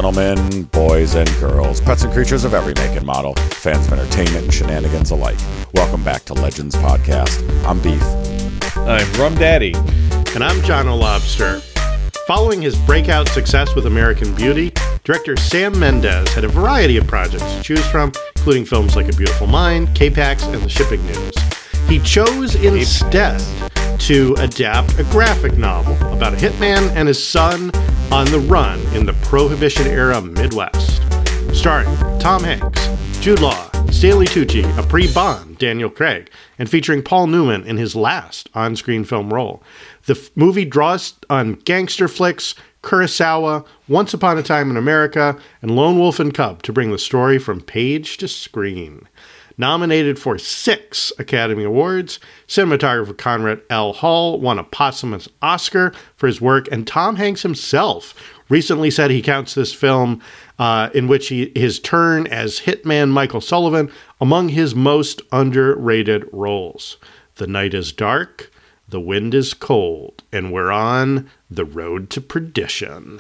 gentlemen, boys and girls, pets and creatures of every make and model, fans of entertainment and shenanigans alike. Welcome back to Legends Podcast. I'm Beef. I'm Rum Daddy. And I'm John O'Lobster. Following his breakout success with American Beauty, director Sam Mendes had a variety of projects to choose from, including films like A Beautiful Mind, K-Pax, and The Shipping News. He chose instead to adapt a graphic novel about a hitman and his son on the run in the Prohibition-era Midwest. Starring Tom Hanks, Jude Law, Stanley Tucci, a pre-Bond Daniel Craig, and featuring Paul Newman in his last on-screen film role. The movie draws on gangster flicks, Kurosawa, Once Upon a Time in America, and Lone Wolf and Cub to bring the story from page to screen. Nominated for 6 Academy Awards, cinematographer Conrad L. Hall won a posthumous Oscar for his work, and Tom Hanks himself recently said he counts this film, in which his turn as hitman Michael Sullivan, among his most underrated roles. The night is dark, the wind is cold, and we're on the road to perdition.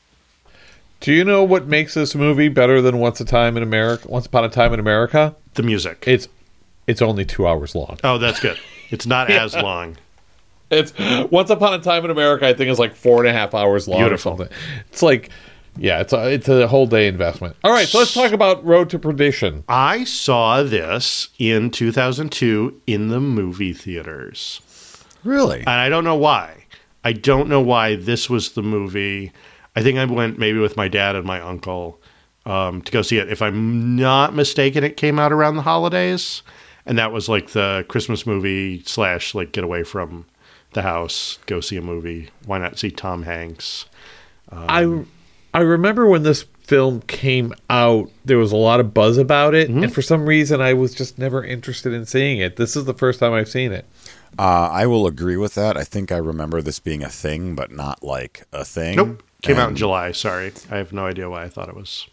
Do you know what makes this movie better than Once Upon a Time in America? The music. It's only 2 hours long. Oh, that's good. It's not as long. It's Once Upon a Time in America, I think, is like 4.5 hours long. Beautiful. Or something. It's like, yeah, it's a whole day investment. All right, so let's talk about Road to Perdition. I saw this in 2002 in the movie theaters. Really? And I don't know why. I don't know why this was the movie. I think I went maybe with my dad and my uncle to go see it. If I'm not mistaken, it came out around the holidays. And that was like the Christmas movie / like get away from the house, go see a movie. Why not see Tom Hanks? I remember when this film came out, there was a lot of buzz about it. And for some reason, I was just never interested in seeing it. This is the first time I've seen it. I will agree with that. I think I remember this being a thing, but not like a thing. Nope. Came out in July. Sorry. I have no idea why I thought it was.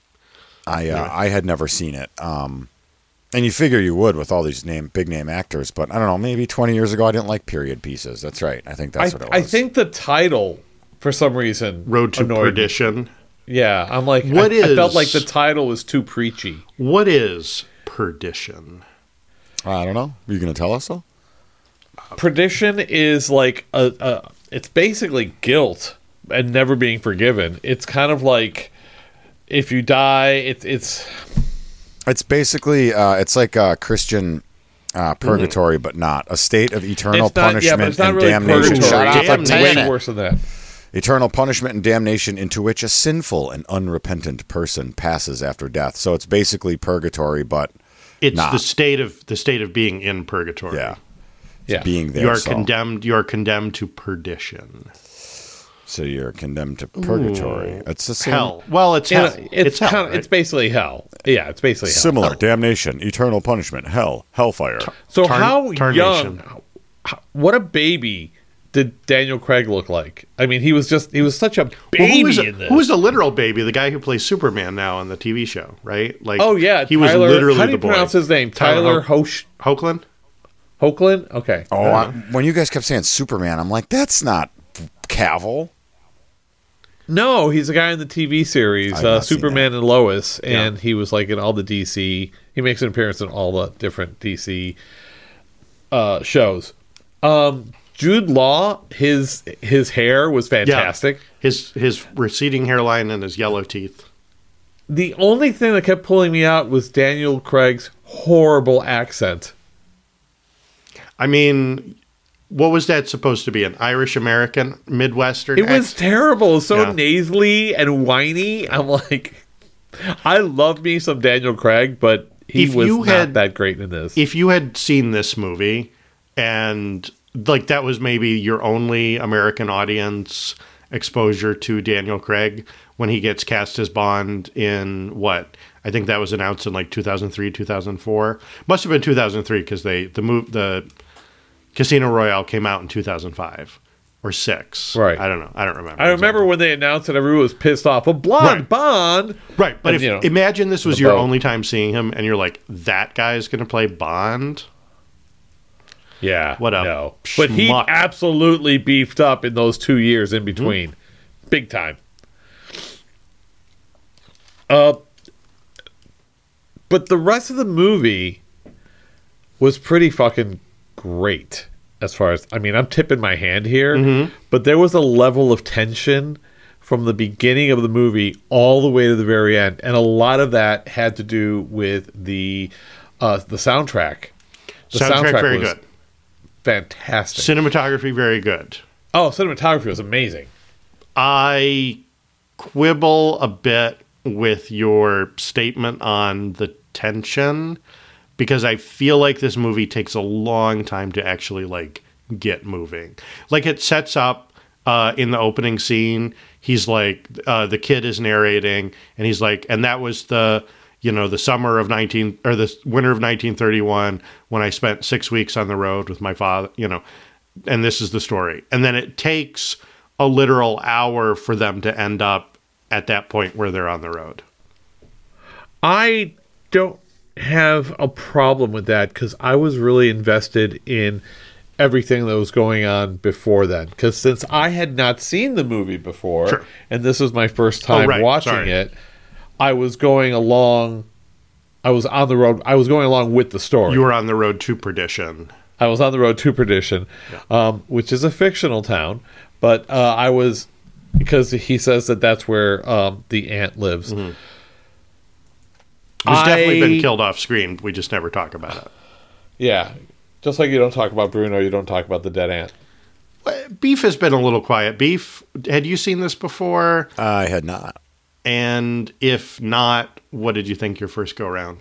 I had never seen it. And you figure you would with all these big name actors, but I don't know, maybe 20 years ago I didn't like period pieces. That's right. I think that's what it was. I think the title, for some reason, Road to annoyed Perdition. me. Yeah, I'm like, I felt like the title was too preachy. What is perdition? I don't know. Are you going to tell us so? Perdition is like it's basically guilt and never being forgiven. It's kind of like if you die, it's basically it's like a Christian purgatory, but not a state of eternal punishment and really damnation. It's way worse than that. Eternal punishment and damnation into which a sinful and unrepentant person passes after death. So it's basically purgatory, but it's not. the state of being in purgatory. Yeah, being there. You are condemned to perdition. So you're condemned to purgatory. Ooh. It's the same. Hell. Well, it's hell. It's hell. It's basically hell. Yeah, it's basically hell. Similar. Damnation, eternal punishment, hell, hellfire. So how young? What a baby did Daniel Craig look like? I mean, he was such a baby in this. Who was a literal baby? The guy who plays Superman now on the TV show, right? Like, oh yeah, he was literally how do the you boy. Pronounce his name? Tyler Hoechlin. Hoechlin? Okay. Oh, when you guys kept saying Superman, I'm like, that's not Cavill. No, he's a guy in the TV series, Superman and Lois, and he was like in all the DC. He makes an appearance in all the different DC shows. Jude Law, his hair was fantastic. Yeah. His receding hairline and his yellow teeth. The only thing that kept pulling me out was Daniel Craig's horrible accent. I mean, what was that supposed to be? An Irish American Midwestern? It was terrible. So nasally and whiny. I'm like, I love me some Daniel Craig, but he was not that great in this. If you had seen this movie and like that was maybe your only American audience exposure to Daniel Craig when he gets cast as Bond in what? I think that was announced in like 2003, 2004. Must have been 2003 because the Casino Royale came out in 2005 or 6. Right. I don't know. I don't remember. I remember when they announced it, everyone was pissed off. A blonde Bond. Right. But imagine this was your only time seeing him and you're like, that guy's going to play Bond? Yeah. What up? No. But he absolutely beefed up in those 2 years in between. Big time. But the rest of the movie was pretty fucking great. As far as, I mean, I'm tipping my hand here, but there was a level of tension from the beginning of the movie all the way to the very end, and a lot of that had to do with the soundtrack. The soundtrack very was good, fantastic. Cinematography very good. Oh, cinematography was amazing. I quibble a bit with your statement on the tension, because I feel like this movie takes a long time to actually like get moving. Like, it sets up in the opening scene, he's like, the kid is narrating, and he's like, and that was the summer of the winter of 1931 when I spent 6 weeks on the road with my father, and this is the story. And then it takes a literal hour for them to end up at that point where they're on the road. I don't have a problem with that, because I was really invested in everything that was going on before then, because since I had not seen the movie before, Sure. and this was my first time watching it, I was going along. I was on the road. I was going along with the story. You were on the road to perdition. I was on the road to perdition, which is a fictional town, but I was, because he says that that's where the aunt lives. Mm-hmm. Who's definitely been killed off screen. We just never talk about it. Yeah. Just like you don't talk about Bruno, you don't talk about the dead aunt. Beef has been a little quiet. Beef, had you seen this before? I had not. And if not, what did you think your first go round?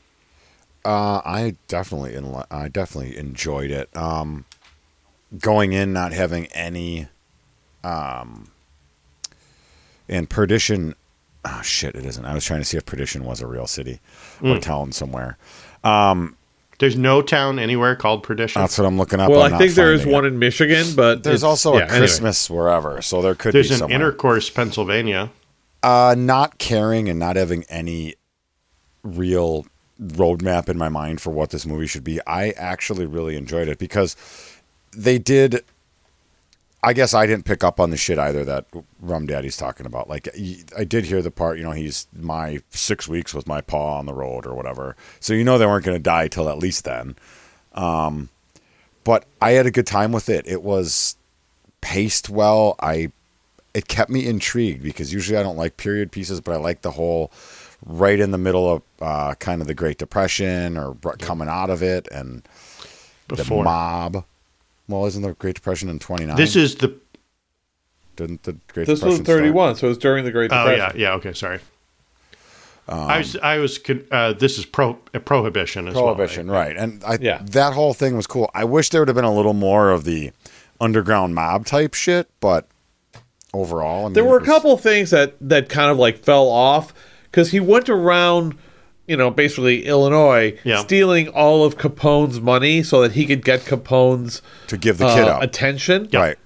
I definitely enjoyed it. Going in, not having any, and Perdition. Oh shit! It isn't. I was trying to see if Perdition was a real city or town somewhere. There's no town anywhere called Perdition. That's what I'm looking up. Well, I think there is one in Michigan, but there's also a Christmas wherever, so there could be somewhere. There's an Intercourse, Pennsylvania. Not caring and not having any real roadmap in my mind for what this movie should be, I actually really enjoyed it, because they did. I guess I didn't pick up on the shit either that Rum Daddy's talking about. Like, I did hear the part, he's my 6 weeks with my paw on the road or whatever. So they weren't going to die till at least then. But I had a good time with it. It was paced well. It kept me intrigued, because usually I don't like period pieces, but I like the whole right in the middle of kind of the Great Depression or coming out of it, and Before. The mob. Well, isn't the Great Depression in 29? This is the... Didn't the Great This Depression was 31, so it was during the Great Depression. Oh, yeah, okay, sorry. This is prohibition as Prohibition, well. right. And that whole thing was cool. I wish there would have been a little more of the underground mob type shit, but overall, there were a couple things that kind of like fell off, because he went around, basically Illinois, stealing all of Capone's money so that he could get Capone's to give the kid up attention. Yep. Right.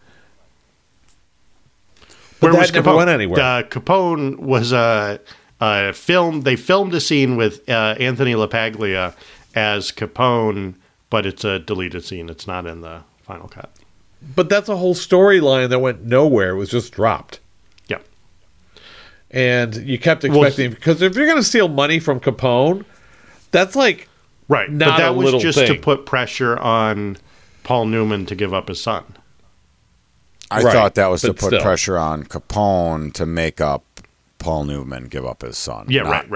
But that never went anywhere. Capone was film. They filmed a scene with Anthony LaPaglia as Capone, but it's a deleted scene. It's not in the final cut. But that's a whole storyline that went nowhere. It was just dropped. Yep. And you kept expecting, because if you're going to steal money from Capone, that's like right. Not but that a was little just thing. to put pressure on Paul Newman to give up his son. I thought that was to put pressure on Capone to make up Paul Newman give up his son. Yeah, right.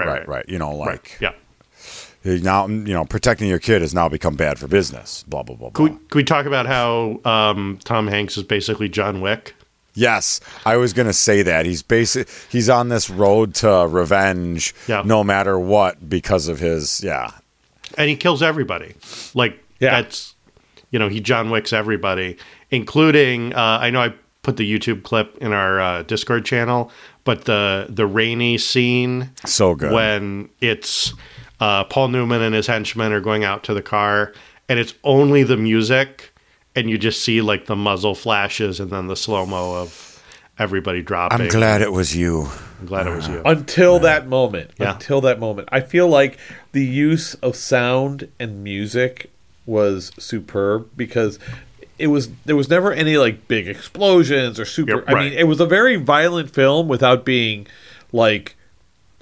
Now, protecting your kid has now become bad for business. Blah, blah, blah, blah. Could we talk about how Tom Hanks is basically John Wick? Yes, I was going to say that. He's on this road to revenge no matter what, because of his, And he kills everybody. That's, he John Wicks everybody, including, I know I put the YouTube clip in our Discord channel, but the rainy scene. So good. When it's Paul Newman and his henchmen are going out to the car, and it's only the music, and you just see like the muzzle flashes and then the slow-mo of everybody dropping. I'm glad it was you. I'm glad it was you. Until that moment. Yeah. Until that moment. I feel like the use of sound and music was superb, because there was never any like big explosions or super. Yeah, right. I mean, it was a very violent film without being like,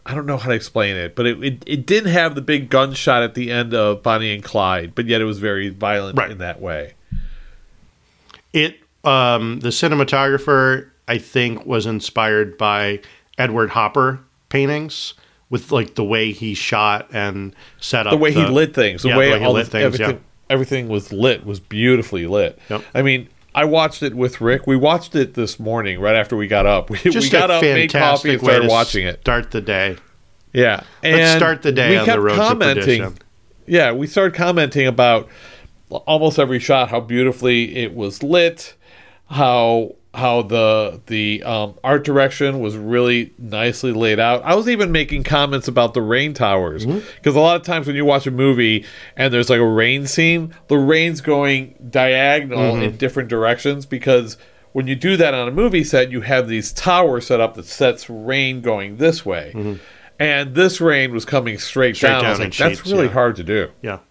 I don't know how to explain it, but it didn't have the big gunshot at the end of Bonnie and Clyde, but yet it was very violent in that way. The cinematographer, I think, was inspired by Edward Hopper paintings with like the way he shot and set up the way he lit things, everything was lit, was beautifully lit. Yep. I mean, I watched it with Rick. We watched it this morning right after we got up. We got up, made coffee, and started watching it. Start the day. Yeah, and let's start the day on the road to perdition. Yeah, we started commenting about almost every shot, how beautifully it was lit, how the art direction was really nicely laid out. I was even making comments about the rain towers, because a lot of times when you watch a movie and there's like a rain scene, the rain's going diagonal in different directions, because when you do that on a movie set, you have these towers set up that sets rain going this way. And this rain was coming straight down. I was like, that's really hard to do. Yeah.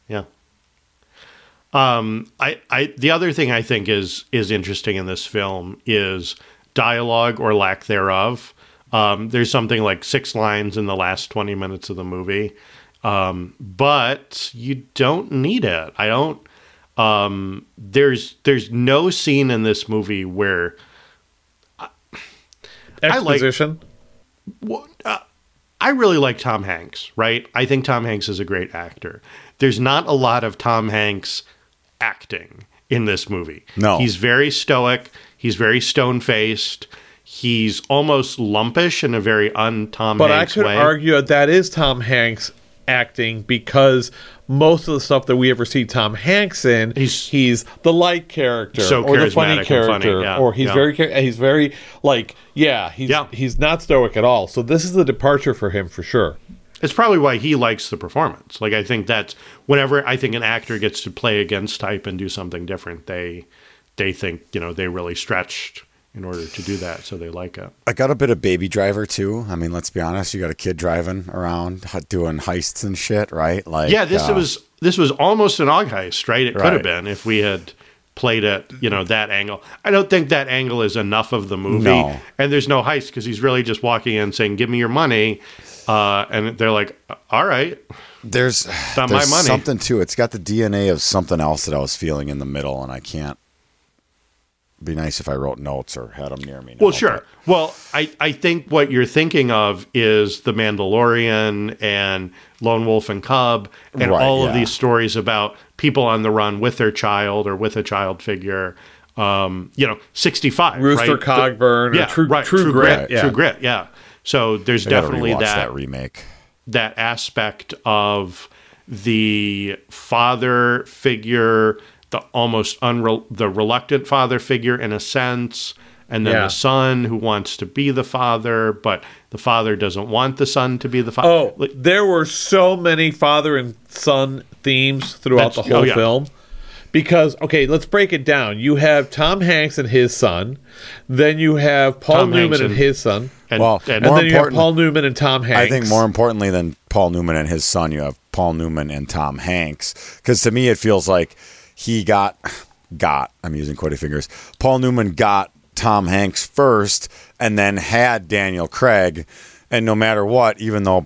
The other thing I think is interesting in this film is dialogue or lack thereof. There's something like 6 lines in the last 20 minutes of the movie, but you don't need it. I don't. There's no scene in this movie where exposition. I really like Tom Hanks, right? I think Tom Hanks is a great actor. There's not a lot of Tom Hanks acting in this movie. No. He's very stoic. He's very stone-faced. He's almost lumpish in a very un-Tom Hanks way. But I could argue that is Tom Hanks acting, because most of the stuff that we ever see Tom Hanks in, he's the light character, or the funny character, or he's very like, he's not stoic at all. So this is a departure for him for sure. It's probably why he likes the performance. Like, I think that's whenever I think an actor gets to play against type and do something different, they think, they really stretched in order to do that, so they like it. I got a bit of Baby Driver too. I mean, let's be honest, you got a kid driving around doing heists and shit, right? Like, this was almost an Og heist, right? It could have been if we had played it, that angle. I don't think that angle is enough of the movie. No. And there's no heist, because he's really just walking in saying, "Give me your money," and they're like, "All right." There's my money. Something too. It's got the DNA of something else that I was feeling in the middle, and I can't. Be nice if I wrote notes or had them near me now. Well, sure. Well, I think what you're thinking of is The Mandalorian and Lone Wolf and Cub and all of these stories about people on the run with their child or with a child figure. 65. Rooster right? Cogburn. True Grit. True Grit. Yeah. So there's definitely that remake, that aspect of the father figure, the almost the reluctant father figure in a sense, and then the son who wants to be the father, but the father doesn't want the son to be the father. Oh, there were so many father and son themes throughout the whole film. Because, let's break it down. You have Tom Hanks and his son. Then you have Paul Newman and his son. And then you have Paul Newman and Tom Hanks. I think more importantly than Paul Newman and his son, you have Paul Newman and Tom Hanks. Because to me, it feels like he got, I'm using quotey fingers, Paul Newman got Tom Hanks first and then had Daniel Craig. And no matter what, even though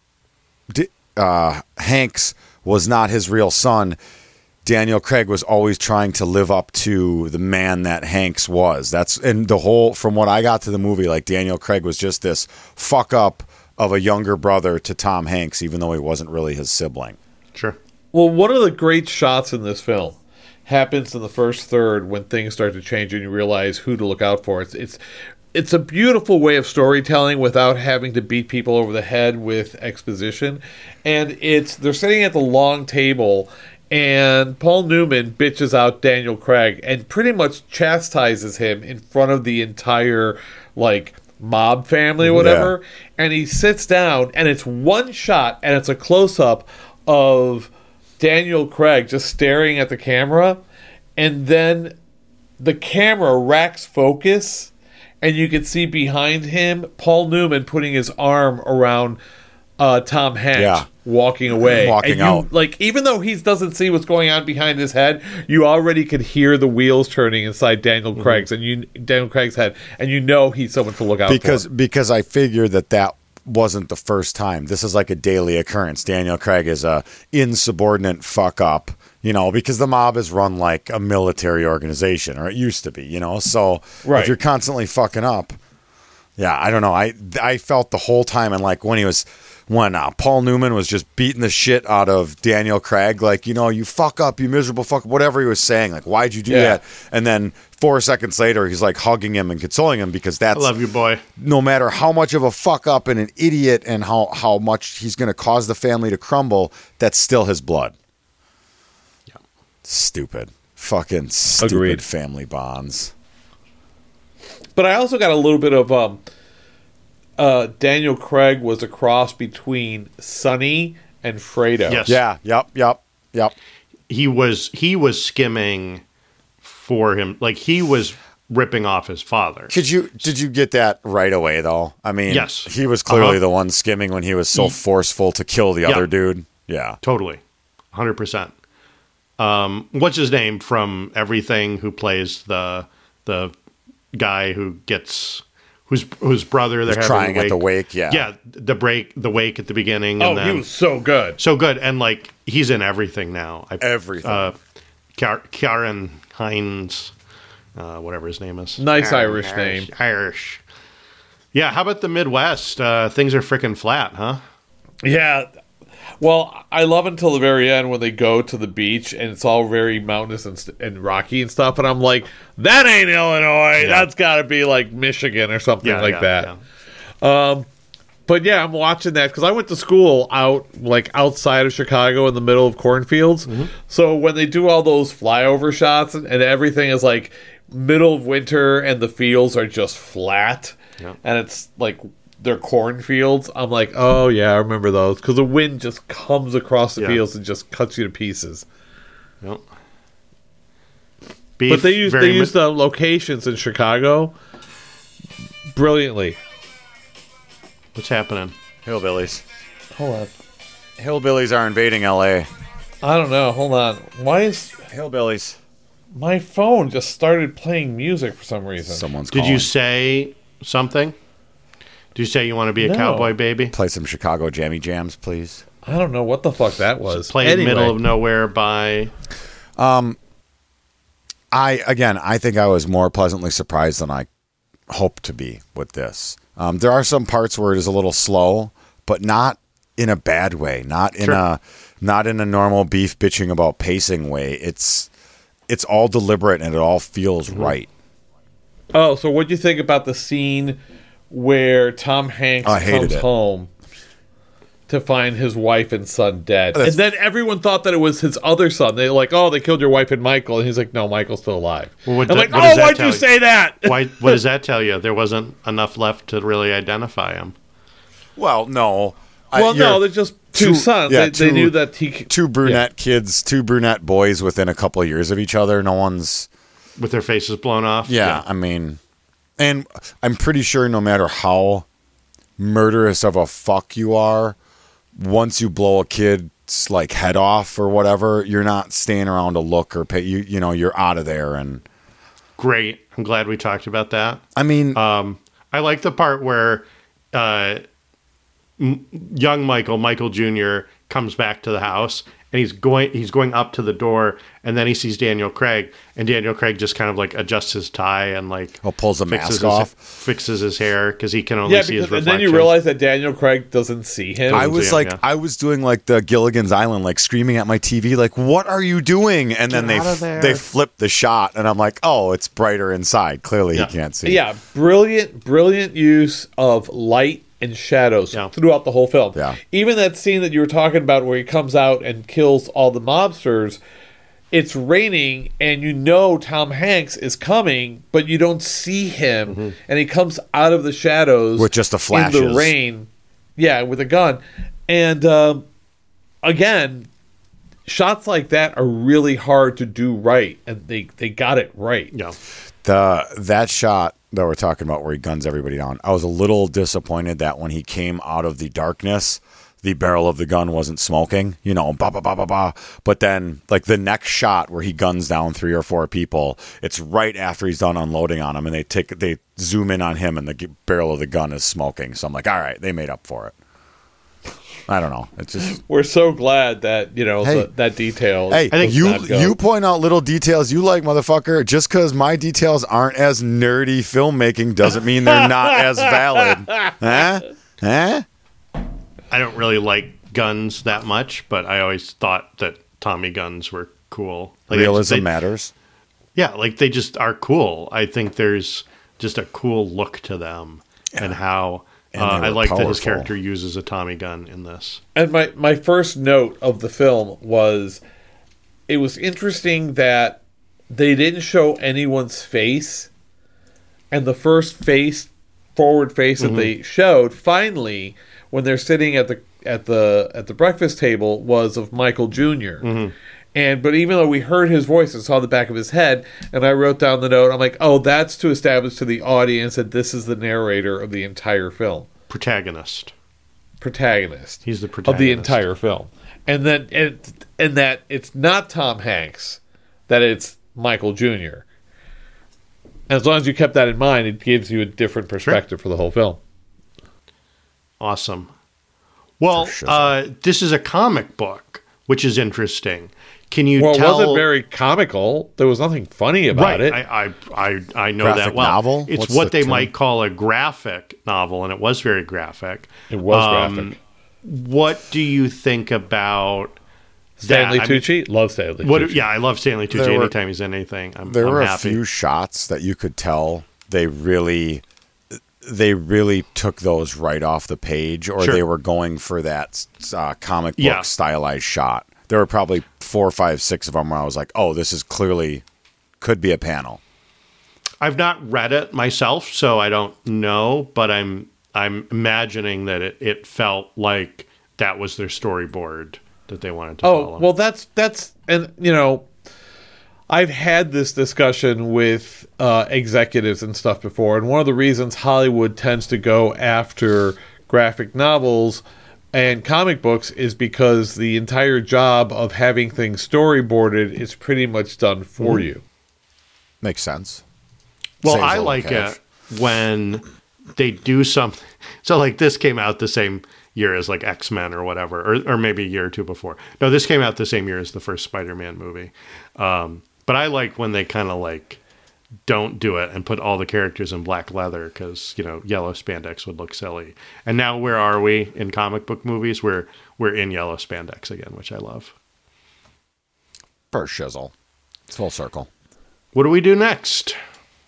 Hanks was not his real son, Daniel Craig was always trying to live up to the man that Hanks was. And the whole, from what I got to the movie, like Daniel Craig was just this fuck up of a younger brother to Tom Hanks, even though he wasn't really his sibling. Sure. Well, one of the great shots in this film happens in the first third when things start to change and you realize who to look out for. It's a beautiful way of storytelling without having to beat people over the head with exposition. And they're sitting at the long table, and Paul Newman bitches out Daniel Craig and pretty much chastises him in front of the entire, mob family or whatever. Yeah. And he sits down, and it's one shot, and it's a close-up of Daniel Craig just staring at the camera, and then the camera racks focus, and you can see behind him Paul Newman putting his arm around Tom Hanks, walking away, out. Even though he doesn't see what's going on behind his head, you already could hear the wheels turning inside Daniel Craig's Daniel Craig's head, and he's someone to look out for. Because I figured that wasn't the first time. This is like a daily occurrence. Daniel Craig is a insubordinate fuck up, because the mob is run like a military organization, or it used to be, So if you're constantly fucking up, yeah, I don't know. I felt the whole time, and like when Paul Newman was just beating the shit out of Daniel Craig, like, you fuck up, you miserable fuck, whatever he was saying, like, why'd you do that? And then 4 seconds later, he's like hugging him and consoling him, because that's, I love you, boy. No matter how much of a fuck up and an idiot and how much he's going to cause the family to crumble, that's still his blood. Yeah. Stupid. Fucking stupid. Agreed. Family bonds. But I also got a little bit of, Daniel Craig was a cross between Sonny and Fredo. Yes. Yeah. Yep. He was skimming for him, like he was ripping off his father. Did you get that right away though? I mean, yes, he was clearly the one skimming when he was so forceful to kill the other dude. Yeah, totally, 100%. What's his name from Everything? Who plays the guy who gets whose brother they're crying at the wake? Yeah, the wake at the beginning. And then, he was so good, and like he's in everything now. Everything. Karen Hines, whatever his name is. Nice Irish name. Irish. Yeah, how about the Midwest? Things are freaking flat, huh? Yeah. Well, I love until the very end when they go to the beach and it's all very mountainous and rocky and stuff. And I'm like, that ain't Illinois. Yeah. That's got to be like Michigan or something that. Yeah. But yeah, I'm watching that because I went to school outside of Chicago in the middle of cornfields. Mm-hmm. So when they do all those flyover shots and everything is like middle of winter and the fields are just flat and it's like they're cornfields, I'm like, oh yeah, I remember those because the wind just comes across the fields and just cuts you to pieces. Yep. But they use the locations in Chicago brilliantly. What's happening? Hillbillies. Hold on. Hillbillies are invading L.A. I don't know. Hold on. Why is Hillbillies? My phone just started playing music for some reason. Someone's Did calling. you say something? Did you say you want to be a cowboy baby? Play some Chicago Jammy Jams, please. I don't know what the fuck that was. Play in the middle of nowhere by... I think I was more pleasantly surprised than I hoped to be with this. There are some parts where it is a little slow, but not in a bad way. Not in a normal beef bitching about pacing way. It's all deliberate and it all feels right. Oh, so what do you think about the scene where Tom Hanks comes home to find his wife and son dead? And then everyone thought that it was his other son. They're like, oh, they killed your wife and Michael. And he's like, no, Michael's still alive. Well, I'm like, oh, why'd you say that? What does that tell you? There wasn't enough left to really identify him. Well, no. No, they're just two sons. They knew that two brunette kids, two brunette boys within a couple of years of each other. No one's... With their faces blown off? Yeah, I mean... And I'm pretty sure no matter how murderous of a fuck you are, once you blow a kid's like head off or whatever, you're not staying around to look or pay. You're out of there. And great. I'm glad we talked about that. I mean, I like the part where young Michael Jr. comes back to the house. And he's going up to the door, and then he sees Daniel Craig, and Daniel Craig just kind of like adjusts his tie and like pulls the mask off, fixes his hair because he can only see his reflection. And then you realize that Daniel Craig doesn't see him. I was doing like the Gilligan's Island, like screaming at my TV, like, "What are you doing?" And then they flip the shot, and I'm like, "Oh, it's brighter inside. Clearly, he can't see." Yeah, brilliant use of light and shadows throughout the whole film. Yeah. Even that scene that you were talking about where he comes out and kills all the mobsters, it's raining and you know Tom Hanks is coming, but you don't see him, and he comes out of the shadows with just the flashes in the rain. Yeah, with a gun. And again, shots like that are really hard to do right, and they got it right. Yeah. That shot that we're talking about where he guns everybody down, I was a little disappointed that when he came out of the darkness, the barrel of the gun wasn't smoking, you know, bah, bah, bah, bah, bah. But then, like, the next shot where he guns down 3 or 4 people, it's right after he's done unloading on them, and they zoom in on him, and the barrel of the gun is smoking. So I'm like, all right, they made up for it. I don't know. It's just, we're so glad that, you know, that detail. Hey, I think you point out little details you like, motherfucker. Just because my details aren't as nerdy filmmaking doesn't mean they're not as valid. Huh? I don't really like guns that much, but I always thought that Tommy guns were cool. Like, realism matters. Yeah, like they just are cool. I think there's just a cool look to them, and how. I like that his character uses a Tommy gun in this. And my first note of the film was, it was interesting that they didn't show anyone's face, and the first forward face that they showed, finally, when they're sitting at the breakfast table, was of Michael Jr. But even though we heard his voice and saw the back of his head, and I wrote down the note, I'm like, oh, that's to establish to the audience that this is the narrator of the entire film. Protagonist. He's the protagonist of the entire film. And then and that it's not Tom Hanks, that it's Michael Jr. As long as you kept that in mind, it gives you a different perspective for the whole film. Awesome. Well, this is a comic book, which is interesting. Can you tell? Well, it wasn't very comical. There was nothing funny about it. I know graphic that well. Novel? It's what they might call a graphic novel, and it was very graphic. It was graphic. What do you think about Stanley Tucci? Love Stanley Tucci. Yeah, I love Stanley Tucci. Anytime he's in anything, I'm There were happy. a few shots that you could tell they really took those right off the page, or they were going for that comic book stylized shot. There were probably 4, 5, 6 of them where I was like, oh, this is clearly could be a panel. I've not read it myself, so I don't know, but I'm imagining that it felt like that was their storyboard that they wanted to follow. Oh, well, that's and you know, I've had this discussion with executives and stuff before, and one of the reasons Hollywood tends to go after graphic novels and comic books is because the entire job of having things storyboarded is pretty much done for you. Makes sense. Well, Saves I a little like cash. it when they do something. So, like, this came out the same year as, like, X-Men or whatever, or maybe a year or two before. No, this came out the same year as the first Spider-Man movie. But I like when they kind of, like, don't do it and put all the characters in black leather because, you know, yellow spandex would look silly. And now where are we in comic book movies? We're in yellow spandex again, which I love. Per shizzle. It's full circle. What do we do next?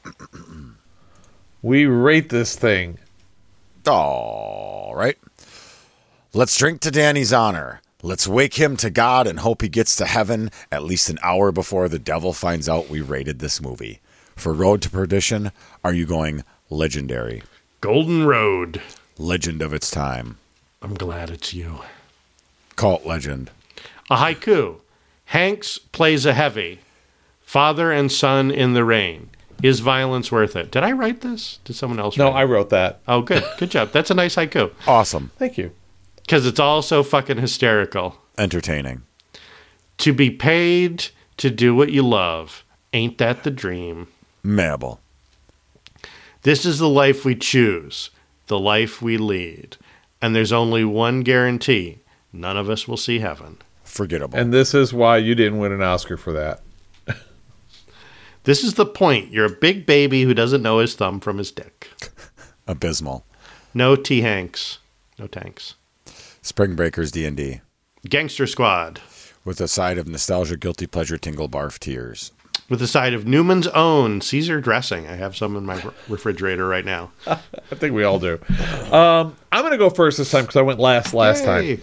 We rate this thing. All right. Let's drink to Danny's honor. Let's wake him to God and hope he gets to heaven at least an hour before the devil finds out we rated this movie. For Road to Perdition, are you going legendary? Golden Road. Legend of its time. I'm glad it's you. Cult legend. A haiku. Hanks plays a heavy. Father and son in the rain. Is violence worth it? Did I write this? Did someone else write it? No, I wrote that. Oh, good. Good job. That's a nice haiku. Awesome. Thank you. Because it's all so fucking hysterical. Entertaining. To be paid to do what you love. Ain't that the dream? Mabel. This is the life we choose. The life we lead. And there's only one guarantee. None of us will see heaven. Forgettable. And this is why you didn't win an Oscar for that. This is the point. You're a big baby who doesn't know his thumb from his dick. Abysmal. No T. Hanks. No tanks. Spring Breakers D&D. Gangster Squad. With a side of nostalgia, guilty pleasure, tingle, barf, tears. With a side of Newman's Own Caesar dressing. I have some in my refrigerator right now. I think we all do. I'm going to go first this time because I went last time.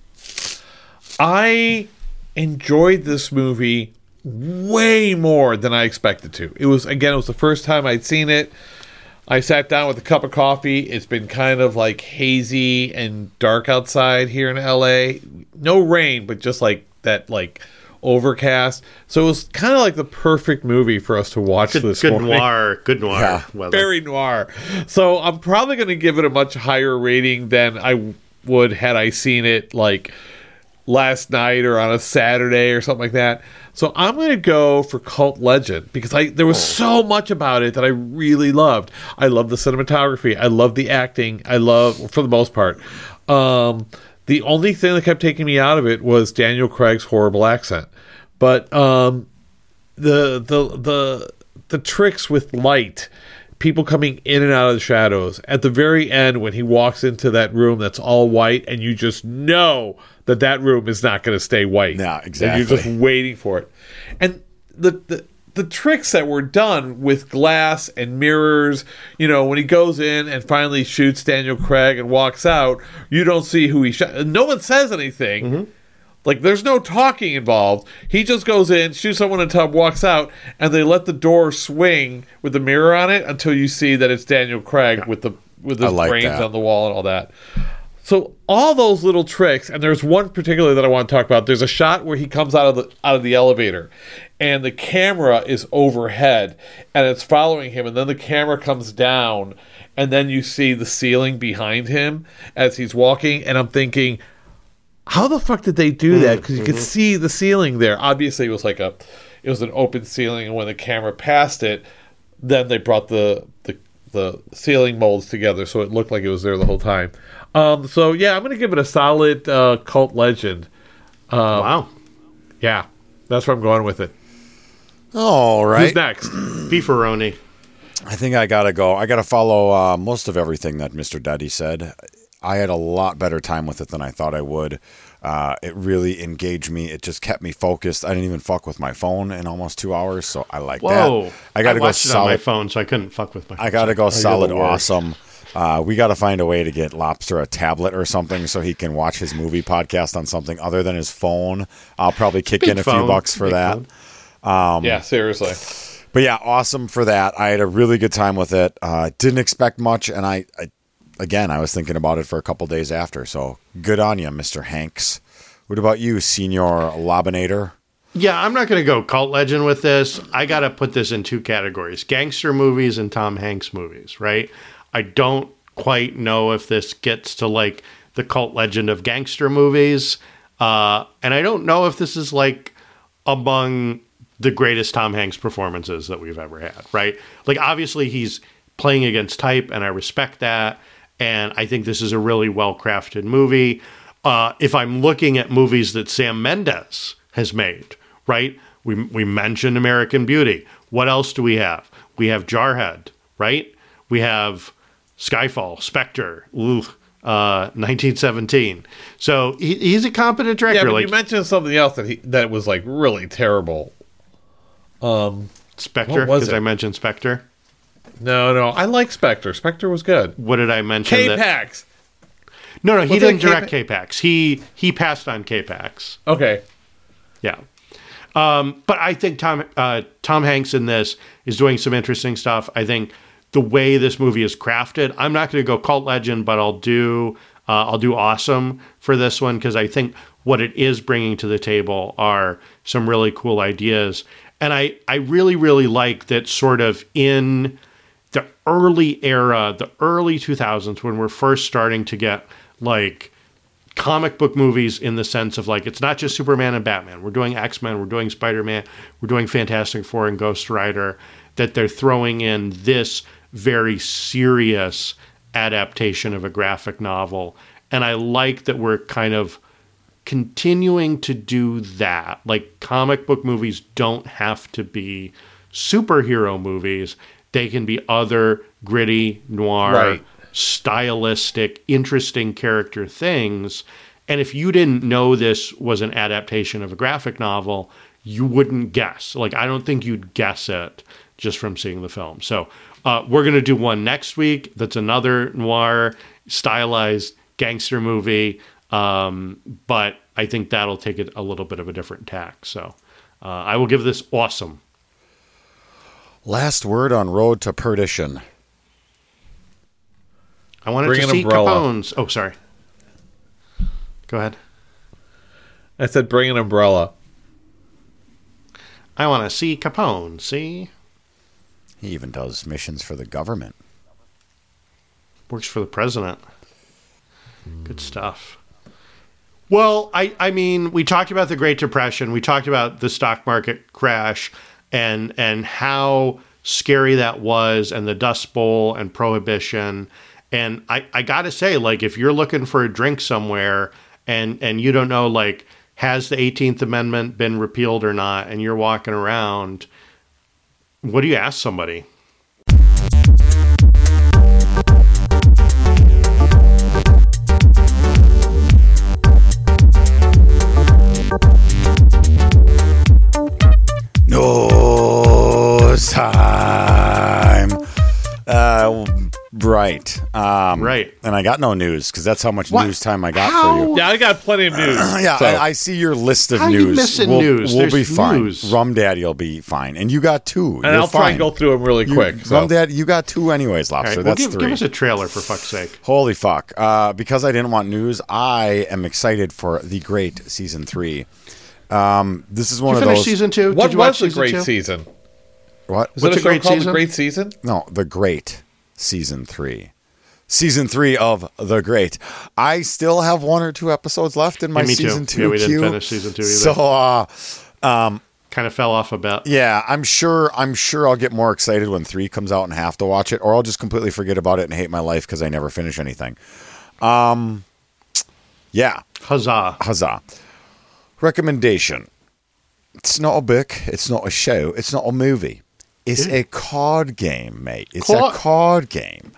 I enjoyed this movie way more than I expected to. It was the first time I'd seen it. I sat down with a cup of coffee. It's been kind of like hazy and dark outside here in LA. No rain, but just like that, like overcast. So it was kind of like the perfect movie for us to watch this morning. Good noir weather. Very noir. So I'm probably going to give it a much higher rating than would had I seen it like last night or on a Saturday or something like that. So I'm going to go for Cult Legend because there was so much about it that I really loved. I love the cinematography. I love the acting. I love, for the most part. The only thing that kept taking me out of it was Daniel Craig's horrible accent. But the tricks with light, people coming in and out of the shadows. At the very end, when he walks into that room that's all white, and you just know that room is not going to stay white. No, exactly. And you're just waiting for it. And the tricks that were done with glass and mirrors, when he goes in and finally shoots Daniel Craig and walks out, you don't see who he shot. No one says anything. Mm-hmm. Like, there's no talking involved. He just goes in, shoots someone in the tub, walks out, and they let the door swing with the mirror on it until you see that it's Daniel Craig with his brains on the wall and all that. So all those little tricks, and there's one particular that I want to talk about. There's a shot where he comes out of the elevator, and the camera is overhead, and it's following him, and then the camera comes down, and then you see the ceiling behind him as he's walking, and I'm thinking, how the fuck did they do that? Because you could see the ceiling there. Obviously, it was an open ceiling, and when the camera passed it, then they brought the ceiling molds together, so it looked like it was there the whole time. So yeah, I'm going to give it a solid Cult Legend. Wow. Yeah, that's where I'm going with it. All right. Who's next? Beefaroni. I think I got to go. I got to follow most of everything that Mr. Duddy said. I had a lot better time with it than I thought I would. It really engaged me. It just kept me focused. I didn't even fuck with my phone in almost 2 hours, so I like that. I got to go solid. It on my phone, so I couldn't fuck with my phone. I got to go solid awesome. We got to find a way to get Lobster a tablet or something so he can watch his movie podcast on something other than his phone. I'll probably kick in a few bucks for that. Yeah, seriously. But yeah, awesome for that. I had a really good time with it. Didn't expect much, and I was thinking about it for a couple days after. So good on you, Mr. Hanks. What about you, Senior Lobinator? Yeah, I'm not going to go Cult Legend with this. I got to put this in two categories: gangster movies and Tom Hanks movies. Right? I don't quite know if this gets to like the Cult Legend of gangster movies, and I don't know if this is like among the greatest Tom Hanks performances that we've ever had. Right? Like, obviously he's playing against type, and I respect that. And I think this is a really well-crafted movie. If I'm looking at movies that Sam Mendes has made, right? We mentioned American Beauty. What else do we have? We have Jarhead, right? We have Skyfall, Spectre, 1917. So he's a competent director. Yeah, but you mentioned something else that was like really terrible. Spectre, because I mentioned Spectre. No, I like Spectre. Spectre was good. What did I mention? K-Pax. No, he didn't direct K-Pax. He passed on K-Pax. Okay. Yeah. But I think Tom Hanks in this is doing some interesting stuff. I think the way this movie is crafted, I'm not going to go Cult Legend, but I'll do awesome for this one, because I think what it is bringing to the table are some really cool ideas. And I really, really like that sort of in the early era, the early 2000s, when we're first starting to get like comic book movies in the sense of like, it's not just Superman and Batman. We're doing X-Men, we're doing Spider-Man, we're doing Fantastic Four and Ghost Rider, that they're throwing in this very serious adaptation of a graphic novel. And I like that we're kind of continuing to do that. Like, comic book movies don't have to be superhero movies. They can be other gritty, noir, stylistic, interesting character things. And if you didn't know this was an adaptation of a graphic novel, you wouldn't guess. Like, I don't think you'd guess it just from seeing the film. So we're going to do one next week that's another noir, stylized gangster movie. But I think that'll take it a little bit of a different tack. So I will give this awesome. Last word on Road to Perdition. I wanted to see Capone's. Oh, sorry. Go ahead. I said bring an umbrella. I want to see Capone, see? He even does missions for the government. Works for the president. Good stuff. Well, I mean, we talked about the Great Depression. We talked about the stock market crash and how scary that was, and the Dust Bowl and Prohibition. And I got to say, like, if you're looking for a drink somewhere and you don't know, like, has the 18th Amendment been repealed or not, and you're walking around, what do you ask somebody? News time. Right. Right. And I got no news because that's how much news time I got for you. Yeah, I got plenty of news. Yeah, so. I see your list of How news. you missing we'll, news? We'll be There's fine. news. Rum Daddy will be fine. And you got two. And You're I'll try fine. and go through them really quick. So. Rum Daddy, you got two anyways, All Lobster. right, well, That's three. give us a trailer, for fuck's sake. Holy fuck. Because I didn't want news, I am excited for The Great Season 3. This is one Did of you finish those... season 2? What Did you watch was the season great 2? season? What? Is it What's a a show great called season? The Great Season? No, The Great Season 3. Season 3 of The Great. I still have one or two episodes left in my me too. season 2 Yeah, we didn't queue. finish season 2 either. So, Kind of fell off a bit. yeah, I'm sure I'll get more excited when 3 comes out and have to watch it, or I'll just completely forget about it and hate my life because I never finish anything. Yeah. Huzzah. Recommendation. It's not a book. It's not a show. It's not a movie. It's a card game, mate. It's a card game.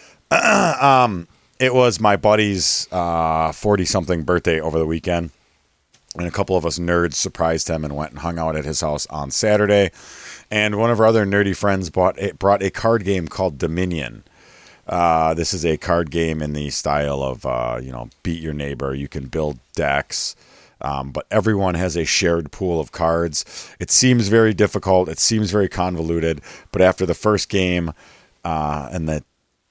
It was my buddy's 40-something birthday over the weekend, and a couple of us nerds surprised him and went and hung out at his house on Saturday. And one of our other nerdy friends brought a card game called Dominion. This is a card game in the style of Beat Your Neighbor. You can build decks. But everyone has a shared pool of cards. It seems very difficult. It seems very convoluted. But after the first game and the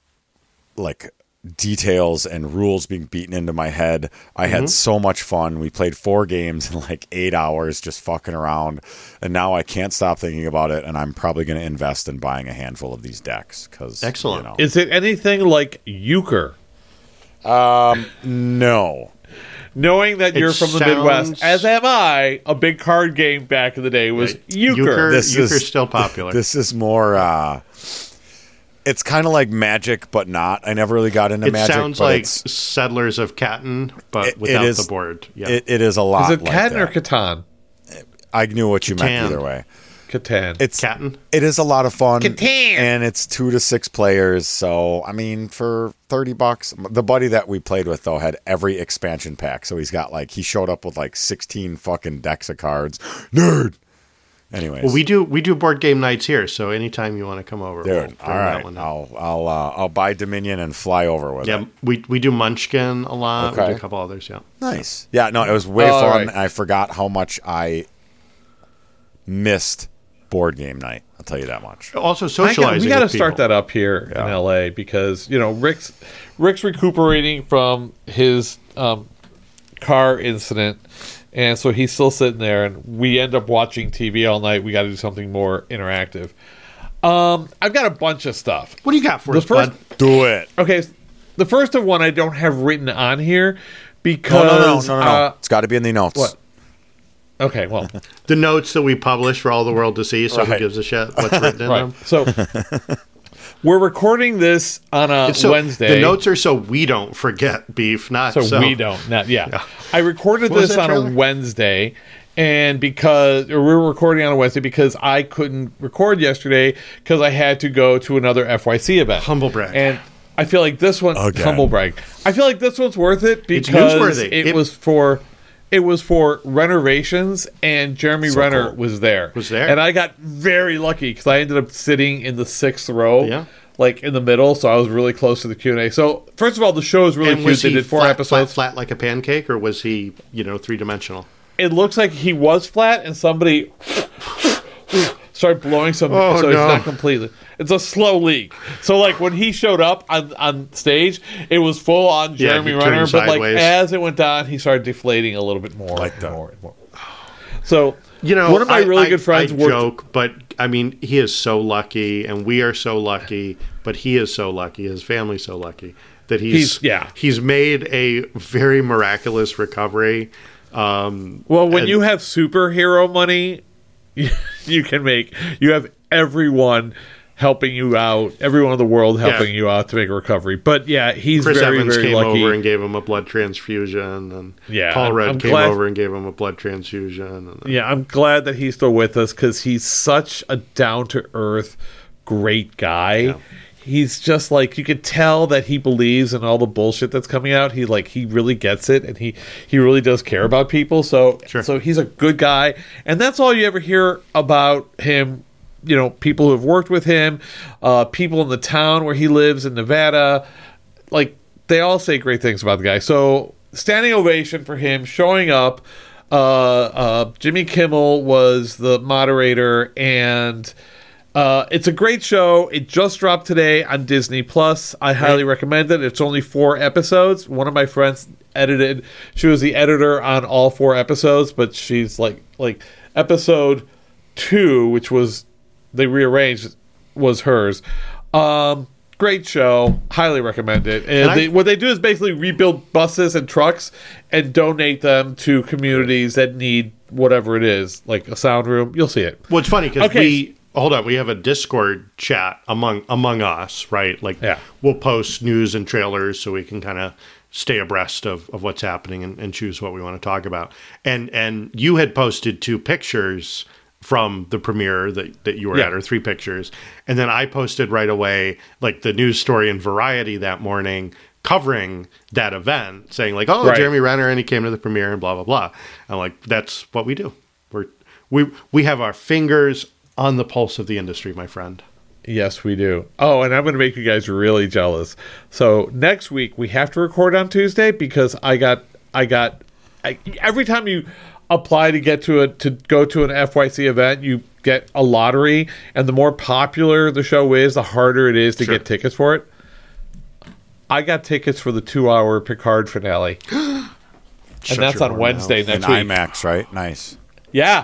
details and rules being beaten into my head, I had so much fun. We played 4 games in 8 hours just fucking around. And now I can't stop thinking about it. And I'm probably going to invest in buying a handful of these decks. Excellent. Is it anything like Euchre? No. Knowing that you're from the Midwest, as am I, a big card game back in the day was Euchre. Euchre's still popular. This is more... it's kind of like Magic, but not. I never really got into Magic. It sounds like Settlers of Catan, but without the board. Yeah. It is a lot. Is it like Catan that. or Catan? I knew what you meant Catan. either way. Catan. It's Catan. It is a lot of fun. Catan. And it's 2 to 6 players. So I mean, for $30, the buddy that we played with though had every expansion pack. So he's got he showed up with 16 fucking decks of cards. Nerd. Anyways, Well, we do board game nights here, so anytime you want to come over, dude. we'll bring All that right, one in. I'll buy Dominion and fly over with Yeah, it. we do Munchkin a lot. We Okay. do a couple others. Yeah. Nice. Yeah, no, it was way All fun. right. I forgot how much I missed board game night. I'll tell you that much. Also socializing. We got to with start people. that up here in LA because Rick's recuperating from his car incident, and so he's still sitting there, and we end up watching TV all night. We got to do something more interactive. I've got a bunch of stuff. What do you got for The us, first- bud? Do it. Okay, the first of one I don't have written on here because No. It's got to be in the notes. what? Okay, well, The notes that we publish for all the world to see, so who Right. gives a shit what's written in right. them. So we're recording this on a So Wednesday. The notes are so we don't forget, Beef, not so. So we don't. I recorded What was this that on trailer? a Wednesday, and we're recording on a Wednesday because I couldn't record yesterday because I had to go to another FYC event. Humble brag. And I feel like this one Again. humble brag. I feel like this one's worth it because newsworthy. it was for renovations, and Jeremy Renner cool. was there. Was there? And I got very lucky because I ended up sitting in the 6th row. Yeah. In the middle, so I was really close to the Q&A. So, first of all, the show is really And cute. was They he did 4 flat, episodes. flat like a pancake, or was he, 3-dimensional? It looks like he was flat, and somebody started blowing some. Oh, so no. it's not completely. It's a slow leak. So when he showed up on stage, it was full on Yeah, Jeremy he Renner, turned but sideways. as it went down, he started deflating a little bit more. Like that. More. So One of my really good friends I worked. joke, but I mean, he is so lucky, and we are so lucky. But he is so lucky. His family's so lucky that he's made a very miraculous recovery. When you have superhero money, you have everyone helping you out, everyone in the world helping you out to make a recovery. But yeah, he's Chris very, Evans very came lucky. over and gave him a blood transfusion, and Paul Rudd came over and gave him a blood transfusion. I'm glad that he's still with us because he's such a down-to-earth, great guy. Yeah. He's just like, you could tell that he believes in all the bullshit that's coming out. He really gets it, and he really does care about people. So he's a good guy, and that's all you ever hear about him. You know, people who have worked with him, people in the town where he lives in Nevada, like, they all say great things about the guy. So, standing ovation for him showing up. Jimmy Kimmel was the moderator, and it's a great show. It just dropped today on Disney Plus. I highly recommend it. It's only 4 episodes. One of my friends edited. She was the editor on all 4 episodes, but she's like episode 2, which was they rearranged, was hers. Great show. Highly recommend it. And what they do is basically rebuild buses and trucks and donate them to communities that need whatever it is, like a sound room. You'll see it. Well, it's funny because we have a Discord chat among us, right? Like, we'll post news and trailers so we can kind of stay abreast of what's happening and choose what we want to talk about. And you had posted 2 pictures from the premiere that you were at, or 3 pictures. And then I posted right away, like, the news story in Variety that morning covering that event, saying like, Jeremy Renner, and he came to the premiere and blah, blah, blah. I'm like, that's what we do. We have our fingers on the pulse of the industry, my friend. Yes, we do. Oh, and I'm going to make you guys really jealous. So next week we have to record on Tuesday because I got every time you apply to go to an FYC event, you get a lottery, and the more popular the show is, the harder it is to get tickets for it. I got tickets for the 2-hour Picard finale. And that's on Wednesday next week. IMAX, right? Nice. Yeah.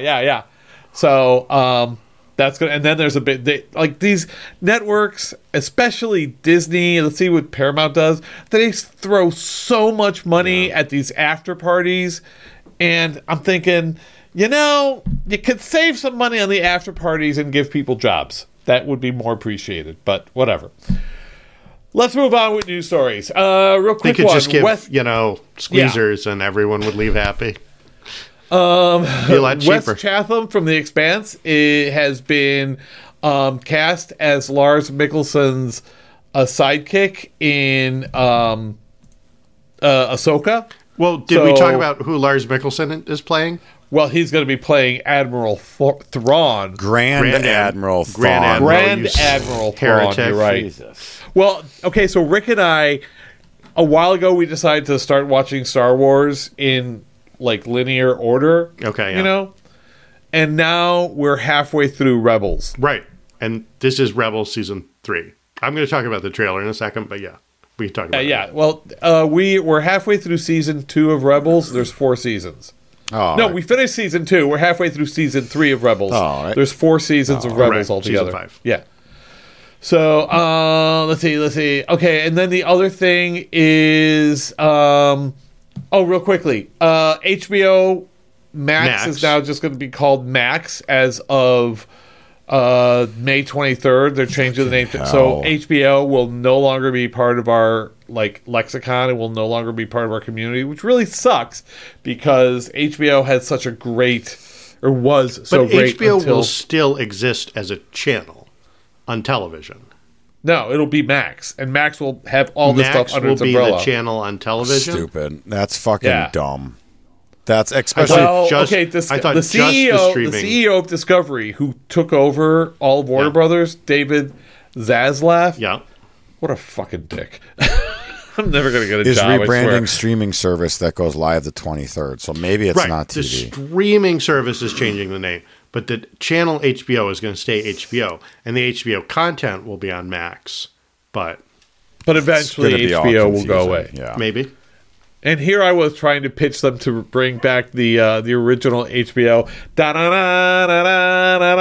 So, that's good. And then there's a bit, like, these networks, especially Disney, let's see what Paramount does, they throw so much money at these after parties. And I'm thinking, you could save some money on the after parties and give people jobs. That would be more appreciated, but whatever. Let's move on with news stories. Real quick, they could just give, squeezers and everyone would leave happy. Be a lot cheaper. Wes Chatham from The Expanse has been cast as Lars Mikkelsen's sidekick in Ahsoka. Well, did we talk about who Lars Mikkelsen is playing? Well, he's going to be playing Admiral Thrawn. Grand Admiral Thrawn. Grand Admiral Thrawn, you're right. Jesus. Well, okay, so Rick and I, a while ago, we decided to start watching Star Wars in, like, linear order. Okay, yeah. And now we're halfway through Rebels. Right. And this is Rebels Season 3. I'm going to talk about the trailer in a second, but yeah. We can talk about it. Well, we're halfway through Season 2 of Rebels. There's 4 seasons. Oh, no, we finished Season 2. We're halfway through Season 3 of Rebels. Oh, right. There's 4 seasons of Rebels altogether. Season 5. Yeah. So, let's see. Okay, and then the other thing is, real quickly, HBO Max is now just going to be called Max as of May 23rd. They're changing the name. So HBO will no longer be part of our lexicon. It will no longer be part of our community, which really sucks because HBO had such a great, or was so great. But HBO will still exist as a channel on television. No, it'll be Max, and Max will have all this stuff under its umbrella. Max will be the channel on television. Stupid. That's fucking dumb. That's especially the CEO of Discovery, who took over all of Warner Brothers, David Zaslav. Yeah, what a fucking dick. I'm never going to get a is job. Is rebranding streaming service that goes live the 23rd, so maybe it's not TV. The streaming service is changing the name, but the channel HBO is going to stay HBO, and the HBO content will be on Max. But eventually HBO will go away. Yeah, maybe. And here I was trying to pitch them to bring back the original HBO,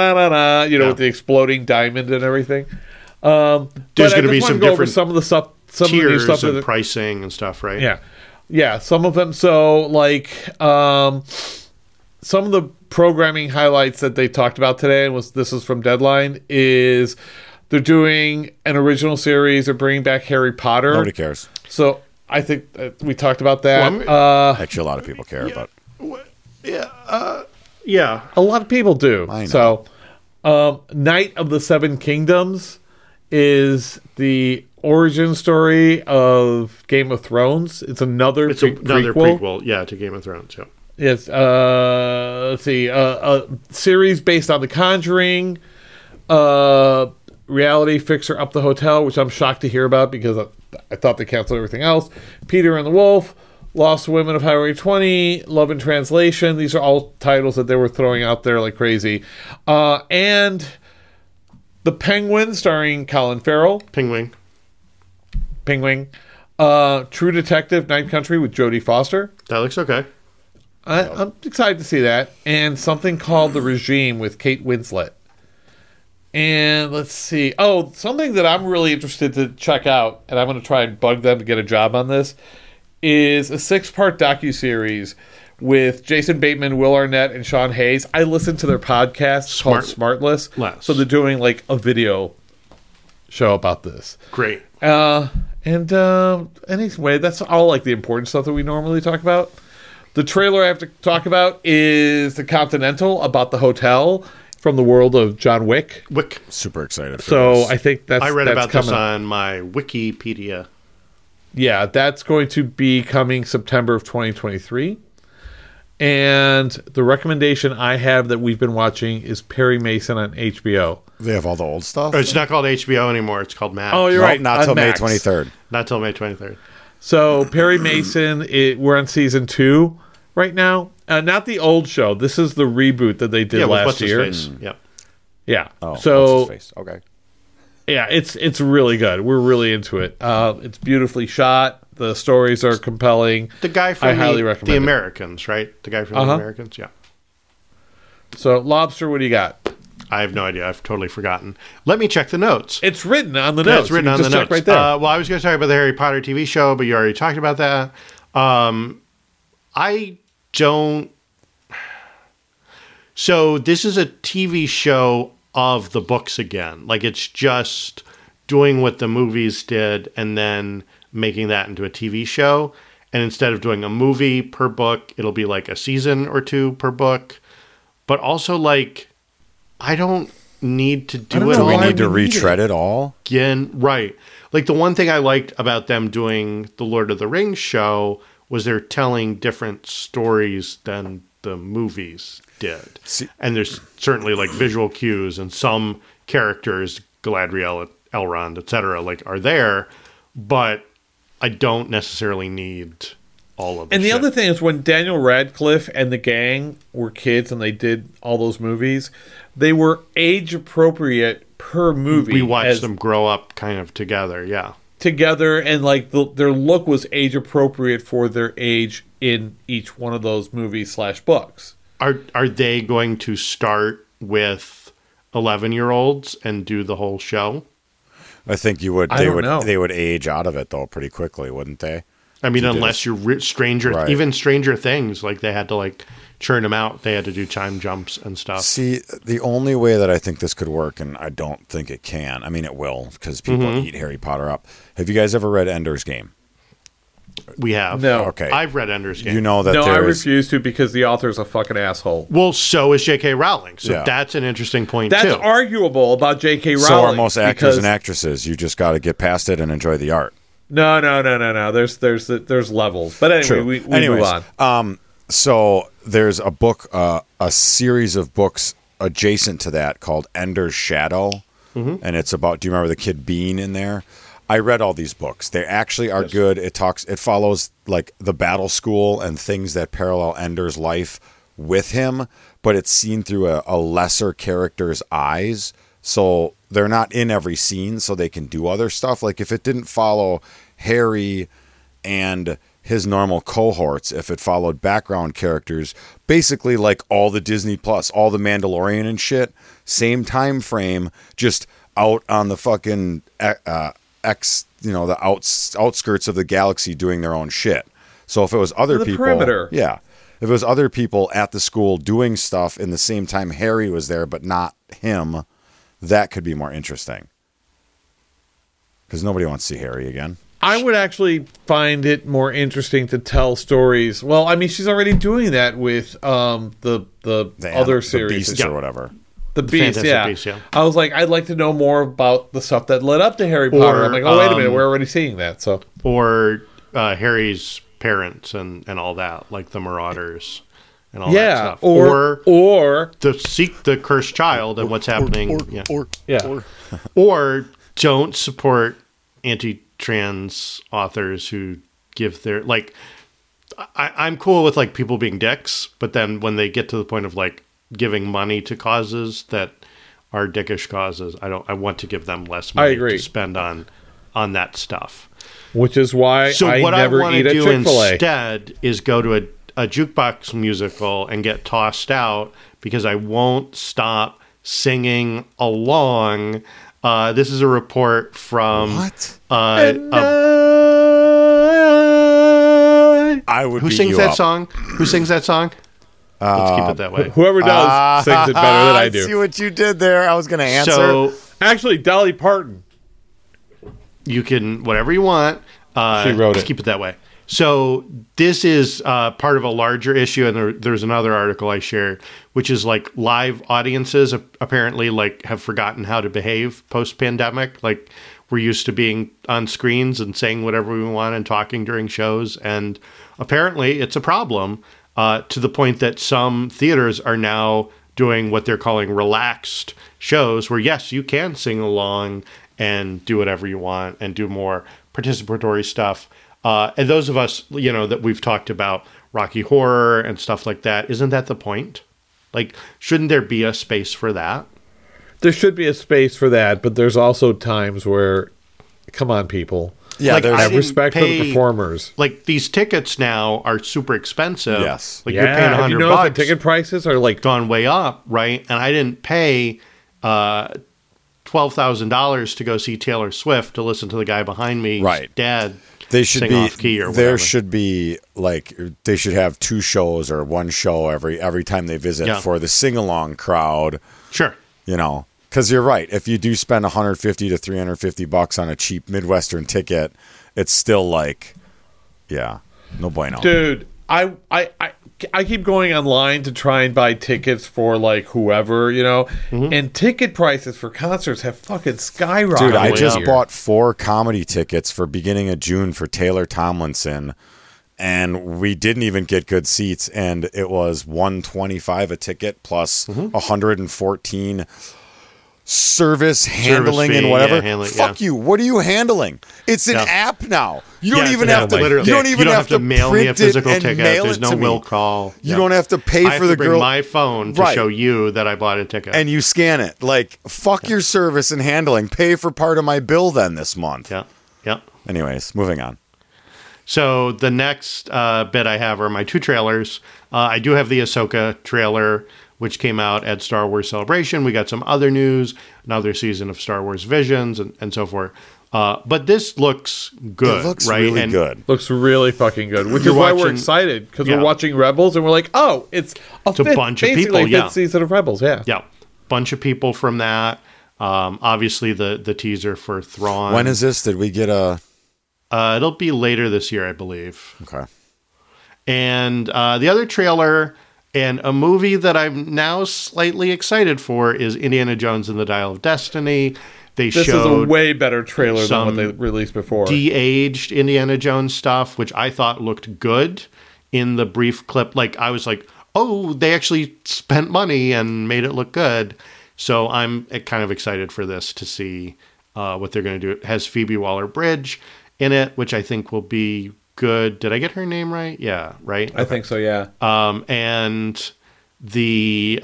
with the exploding diamond and everything. There's going to be some different. Some of the stuff some of the new tiers stuff and that- pricing and stuff, right? Yeah, some of them. So, like, some of the programming highlights that they talked about today, and this is from Deadline, is they're doing an original series. They're bringing back Harry Potter. Nobody cares. So I think we talked about that. Well, Actually, a lot of people care, but Yeah. A lot of people do. I know. So, Knight of the Seven Kingdoms is the origin story of Game of Thrones. It's another It's another prequel. prequel, yeah, to Game of Thrones. Yeah. Yes. Let's see. A series based on The Conjuring. Reality Fixer Up the Hotel, which I'm shocked to hear about because I thought they canceled everything else. Peter and the Wolf. Lost Women of Highway 20, Love in Translation. These are all titles that they were throwing out there like crazy. And The Penguin, starring Colin Farrell. Penguin. True Detective, Night Country with Jodie Foster. That looks okay. I'm excited to see that. And something called The Regime with Kate Winslet. And let's see. Oh, something that I'm really interested to check out, and I'm going to try and bug them to get a job on this, is a 6-part docuseries with Jason Bateman, Will Arnett, and Sean Hayes. I listen to their podcast called Smartless. So they're doing like a video show about this. Great. Anyway, that's all like the important stuff that we normally talk about. The trailer I have to talk about is The Continental, about the hotel from the world of John Wick. Super excited for So this. I think I read that's about this coming. on my Wikipedia. Yeah, that's going to be coming September of 2023. And the recommendation I have that we've been watching is Perry Mason on HBO. They have all the old stuff? Or it's not called HBO anymore. It's called Max. Oh, you're Nope, right. not on till May Max. 23rd. Not till May 23rd. So Perry Mason, we're on season 2 right now. Not the old show. This is the reboot that they did Yeah, with last what's his year. face. Yep. Yeah. Oh, so what's his face? Okay. yeah, it's really good. We're really into it. It's beautifully shot. The stories are compelling. The guy from I highly the recommend it. Americans, right? The guy from the Americans, yeah. So Lobster, what do you got? I have no idea. I've totally forgotten. Let me check the notes. It's written on the Yeah, notes. it's written You on can the just notes. check right there. Well, I was going to talk about the Harry Potter TV show, but you already talked about that. I don't. So this is a TV show of the books again. Like it's just doing what the movies did and then making that into a TV show. And instead of doing a movie per book, it'll be like a season or 2 per book. But also, like, I don't need to do it Do we all need to we need retread it all? again. Right. Like, the one thing I liked about them doing the Lord of the Rings show was they're telling different stories than the movies did. And there's certainly, like, visual cues, and some characters, Galadriel, Elrond, etc., like, are there, but I don't necessarily need all of it. And the other thing is, when Daniel Radcliffe and the gang were kids and they did all those movies, they were age appropriate per movie. we watched them grow up kind of together, yeah. together, and like their look was age appropriate for their age in each one of those movies / books. Are they going to start with 11-year-olds and do the whole show? I think you would. I They don't would. know. They would age out of it though pretty quickly, wouldn't they? I mean, To do unless this. you're Right. even Stranger Things, like they had to like churn them out. They had to do time jumps and stuff. See, the only way that I think this could work, and I don't think it can. I mean, it will because people Mm-hmm. eat Harry Potter up. Have you guys ever read Ender's Game? We have. No. Okay. I've read Ender's Game. You know that No, I there's refuse to, because the author's a fucking asshole. Well, so is J.K. Rowling. So Yeah. that's an interesting point, That's too. arguable about J.K. Rowling. so are most actors because- and actresses. You just got to get past it and enjoy the art. No. There's levels. But anyway, True. we Anyways, move on. So there's a book, a series of books adjacent to that called Ender's Shadow, and it's about. Do you remember the kid Bean in there? I read all these books. They actually are good. It follows like the battle school and things that parallel Ender's life with him, but it's seen through a lesser character's eyes. So they're not in every scene, so they can do other stuff. Like if it didn't follow Harry and his normal cohorts, if it followed background characters, basically like all the Disney Plus, all the Mandalorian and shit, same time frame, just out on the fucking the outskirts of the galaxy doing their own shit. So if it was other people, perimeter. Yeah, if it was other people at the school doing stuff in the same time Harry was there, but not him, that could be more interesting. Because nobody wants to see Harry again. I would actually find it more interesting to tell stories. Well, I mean, she's already doing that with the other series, the Beast or whatever. The Beast, Fantastic Beasts, yeah. I was like, I'd like to know more about the stuff that led up to Harry Potter. I'm like, oh, wait a minute, we're already seeing that. So, or Harry's parents and all that, like the Marauders and all that stuff. Or the cursed child and what's happening. Or don't support anti-trans authors who give their I'm cool with like people being dicks, but then when they get to the point of like giving money to causes that are dickish causes, I want to give them less money to spend on that stuff. Which is why what never I want eat to a do Chick-fil-A. instead is go to a jukebox musical and get tossed out because I won't stop singing along. This is a report from what? I would. Who sings that song? Who sings that song? Let's keep it that way. Whoever does sings it better than I do. See what you did there. I was going to answer. So actually, Dolly Parton. You can whatever you want. She wrote just it. keep it that way. So this is part of a larger issue, and there's another article I shared, which is like live audiences apparently like have forgotten how to behave post-pandemic. Like we're used to being on screens and saying whatever we want and talking during shows, and apparently it's a problem to the point that some theaters are now doing what they're calling relaxed shows, where yes, you can sing along and do whatever you want and do more participatory stuff. And those of us, that we've talked about Rocky Horror and stuff like that, isn't that the point? Like, shouldn't there be a space for that? There should be a space for that, but there's also times where, come on, people. Yeah, like, have respect for the performers. Like, these tickets now are super expensive. Yes. Like, you're paying $100. You know, the ticket prices are like gone way up, right? And I didn't pay $12,000 to go see Taylor Swift to listen to the guy behind me, right? Dad. They should sing be off key or whatever. There should be like they should have 2 shows or 1 show every time they visit for the sing along crowd. Sure, because you're right. If you do spend $150 to $350 on a cheap Midwestern ticket, it's still like, no bueno, dude. I keep going online to try and buy tickets for like whoever, and ticket prices for concerts have fucking skyrocketed. Dude, I just bought 4 comedy tickets for beginning of June for Taylor Tomlinson, and we didn't even get good seats, and it was $125 a ticket plus $114 service handling fee, and whatever. Fuck you. What are you handling? It's an app now. You don't even have to. Literally. You don't even have to mail me a physical ticket. There's no will me. call. You don't have to pay for the girl. I bring my phone to show you that I bought a ticket, and you scan it. Like fuck your service and handling. Pay for part of my bill then this month. Yeah. Anyways, moving on. So the next bit I have are my 2 trailers. I do have the Ahsoka trailer, which came out at Star Wars Celebration. We got some other news, another season of Star Wars Visions, and so forth. But this looks good, it looks right? really good. Looks really fucking good, which is why we're excited, because we're watching Rebels, and we're like, oh, it's a bunch of people, fifth season of Rebels, Yeah, bunch of people from that. Obviously, the teaser for Thrawn. When is this? Did we get a... it'll be later this year, I believe. Okay. And the other trailer... And a movie that I'm now slightly excited for is Indiana Jones and the Dial of Destiny. This is a way better trailer than what they released before. De-aged Indiana Jones stuff, which I thought looked good in the brief clip. Like, I was like, oh, they actually spent money and made it look good. So I'm kind of excited for this to see what they're going to do. It has Phoebe Waller-Bridge in it, which I think will be good. Did I get her name right? Yeah, right? I think so, yeah. And the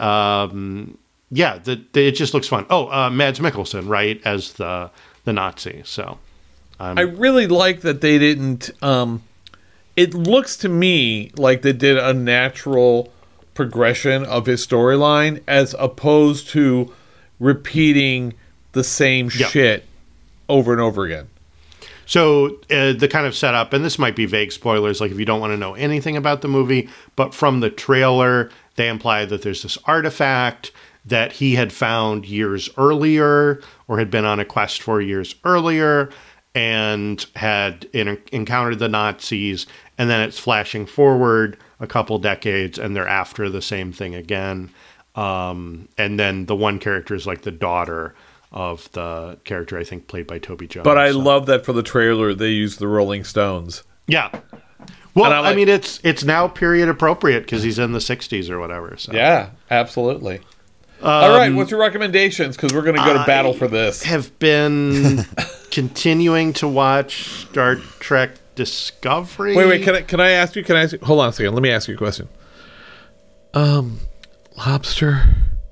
it just looks fun. Oh, Mads Mikkelsen, right, as the Nazi. So I really like that they didn't it looks to me like they did a natural progression of his storyline as opposed to repeating the same shit over and over again. So the kind of setup, and this might be vague spoilers, like if you don't want to know anything about the movie, but from the trailer, they imply that there's this artifact that he had found years earlier, or had been on a quest for years earlier, and had encountered the Nazis, and then it's flashing forward a couple decades, and they're after the same thing again. And then the one character is like the daughter of the character, I think, played by Toby Jones. But I love that for the trailer they used the Rolling Stones. Yeah. Well, I mean, it's now period appropriate because he's in the 60s or whatever. So. Yeah, absolutely. All right, what's your recommendations? Because we're going to go to battle for this. I have been continuing to watch Star Trek Discovery. Wait, can I ask you? Hold on a second. Let me ask you a question. Lobster.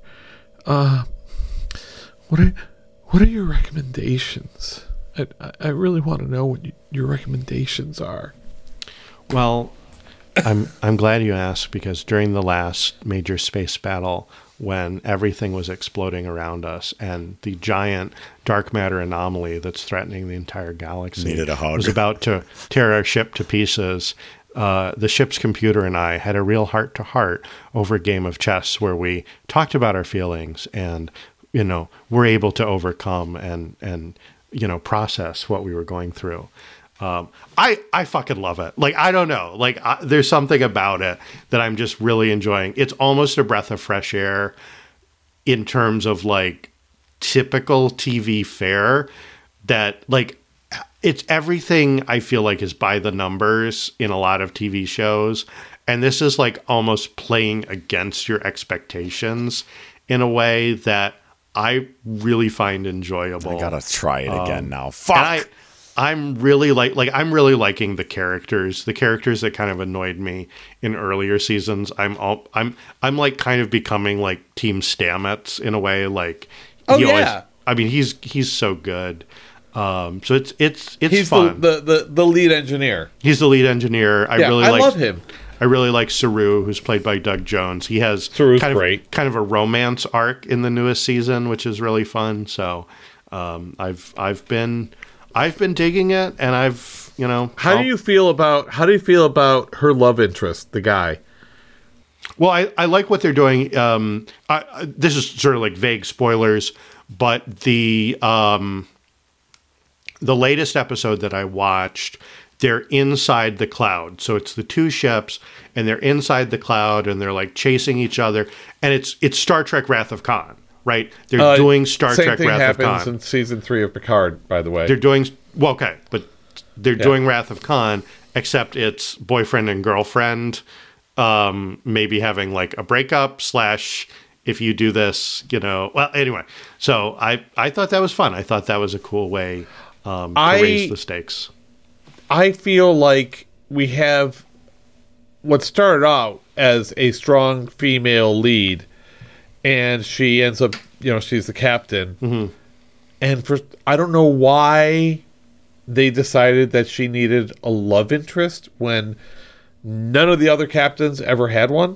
What are your recommendations? I really want to know what your recommendations are. Well, I'm glad you asked, because during the last major space battle, when everything was exploding around us and the giant dark matter anomaly that's threatening the entire galaxy needed a hug, was about to tear our ship to pieces, the ship's computer and I had a real heart-to-heart over a game of chess where we talked about our feelings and, were able to overcome and process what we were going through. I fucking love it. Like, I don't know. Like, there's something about it that I'm just really enjoying. It's almost a breath of fresh air in terms of like typical TV fare that like it's everything I feel like is by the numbers in a lot of TV shows. And this is like almost playing against your expectations in a way that I really find enjoyable. I gotta try it again now. Fuck. I'm really I'm really liking the characters that kind of annoyed me in earlier seasons. I'm like kind of becoming like Team Stamets in a way. Like, he's so good. So it's he's fun. The lead engineer. He's the lead engineer. I love him. I really like Saru, who's played by Doug Jones. He has Saru's kind great. of a romance arc in the newest season, which is really fun. So I've been digging it, and How do you feel about her love interest, the guy? Well, I like what they're doing. This is sort of like vague spoilers, but the latest episode that I watched, they're inside the cloud. So it's the two ships, and they're inside the cloud, and they're like chasing each other, and it's Star Trek: Wrath of Khan. Right, they're doing Star Trek: Wrath of Khan. Same thing happens in season 3 of Picard, by the way. They're doing doing Wrath of Khan, except it's boyfriend and girlfriend, maybe having like a breakup / if you do this, Well, anyway, so I thought that was fun. I thought that was a cool way to raise the stakes. I feel like we have what started out as a strong female lead. And she ends up, she's the captain. Mm-hmm. And I don't know why they decided that she needed a love interest when none of the other captains ever had one.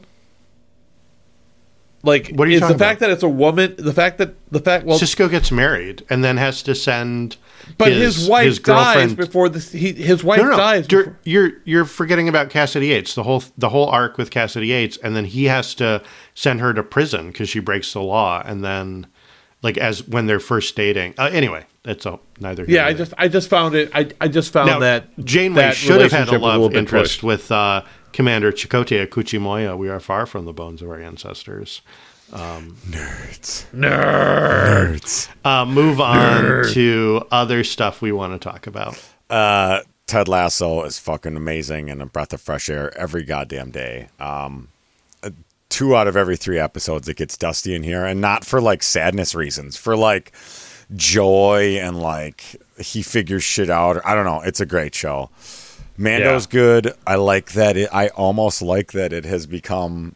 Like, what are you talking the fact about? that it's a woman, Sisko gets married and then has to send. But his wife dies before this. His wife dies. You're forgetting about Cassidy Yates. The whole arc with Cassidy Yates, and then he has to send her to prison because she breaks the law, and then when they're first dating. Anyway, that's neither here nor there. I just found it. I just found that Janeway should have had a love interest with Commander Chakotay Kuchimoya. We are far from the bones of our ancestors. Nerds. Move on to other stuff we want to talk about. Ted Lasso is fucking amazing and a breath of fresh air every goddamn day. 2 out of every 3 episodes it gets dusty in here, and not for like sadness reasons, for like joy and like he figures shit out. I don't know. It's a great show. Mando's good. I like that. I almost like that it has become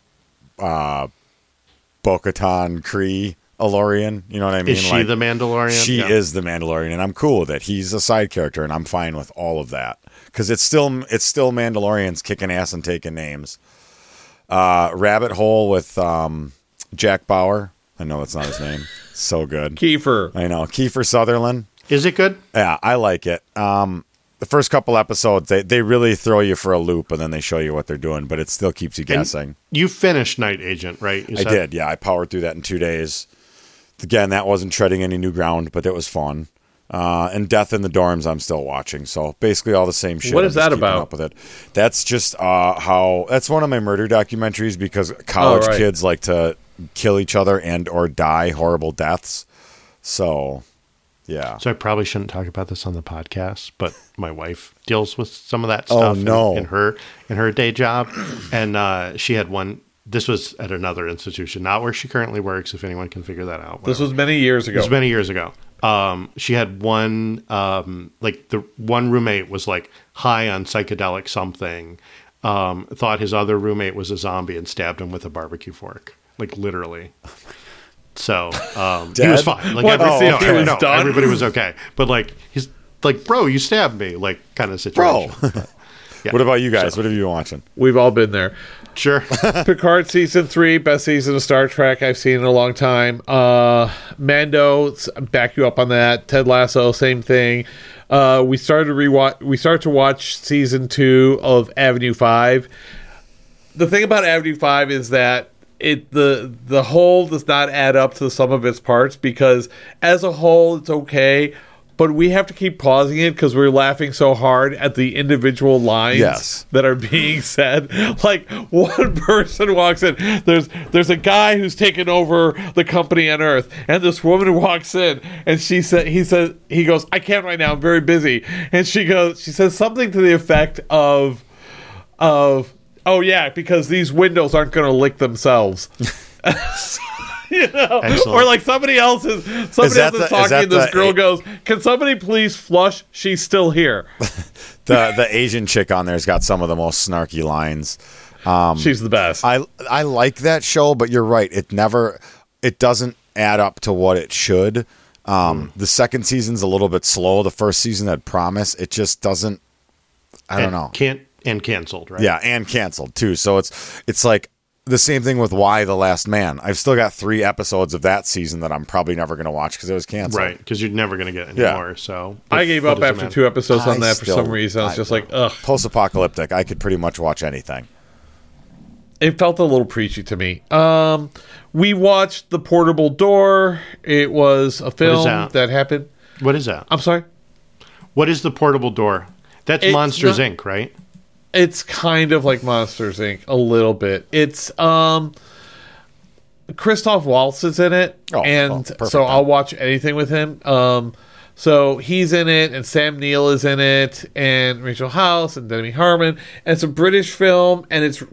Bo-Katan Kree Alorian. You know what I mean? Is she the Mandalorian? She is the Mandalorian, and I'm cool with it. He's a side character, and I'm fine with all of that because it's still Mandalorians kicking ass and taking names. Rabbit Hole with Jack Bauer. I know that's not his name. So good. Kiefer. I know. Kiefer Sutherland. Is it good? Yeah, I like it. the first couple episodes, they really throw you for a loop, and then they show you what they're doing, but it still keeps you guessing. And you finished Night Agent, right? I did, yeah. I powered through that in 2 days. Again, that wasn't treading any new ground, but it was fun. And Death in the Dorms, I'm still watching. So basically all the same shit. What is that about? Up with it. That's just that's one of my murder documentaries because college kids like to kill each other and or die horrible deaths. So, yeah. So I probably shouldn't talk about this on the podcast, but my wife deals with some of that stuff in her day job, and she had one. This was at another institution, not where she currently works. If anyone can figure that out, whatever. This was many years ago. She had one, like the one roommate was like high on psychedelic something, thought his other roommate was a zombie and stabbed him with a barbecue fork, like literally. So he was fine. Like everybody was okay, but like he's like, bro, you stabbed me, like kind of situation. Bro. Yeah. What about you guys? What have you been watching? We've all been there. Sure. Picard season 3, best season of Star Trek I've seen in a long time. Mando, back you up on that. Ted Lasso, same thing. We started to watch season 2 of Avenue 5. The thing about Avenue 5 is that the whole does not add up to the sum of its parts, because as a whole it's okay, but we have to keep pausing it because we're laughing so hard at the individual lines that are being said. Like, one person walks in, there's a guy who's taken over the company on Earth, and this woman walks in, and he goes, I can't right now, I'm very busy. And she says something to the effect of oh yeah, because these windows aren't going to lick themselves. You know, excellent. Or like somebody else is talking, and this girl goes, "Can somebody please flush? She's still here." The Asian chick on there's got some of the most snarky lines. She's the best. I like that show, but you're right. It doesn't add up to what it should. The second season's a little bit slow. The first season had promise. It just doesn't. I don't know. Canceled, right? Yeah, and canceled too. So it's like the same thing with Why the Last Man. I've still got 3 episodes of that season that I'm probably never going to watch because it was canceled. Right, because you're never going to get any more. So I gave up after 2 episodes on that for some reason. I was just like, ugh. Post-apocalyptic. I could pretty much watch anything. It felt a little preachy to me. We watched The Portable Door. It was a film that happened. What is that? I'm sorry? What is The Portable Door? That's Monsters, Inc., right? It's kind of like Monsters, Inc. a little bit. It's Christoph Waltz is in it, so I'll watch anything with him. So he's in it, and Sam Neill is in it, and Rachel House, and Demi Harmon. And it's a British film, and it's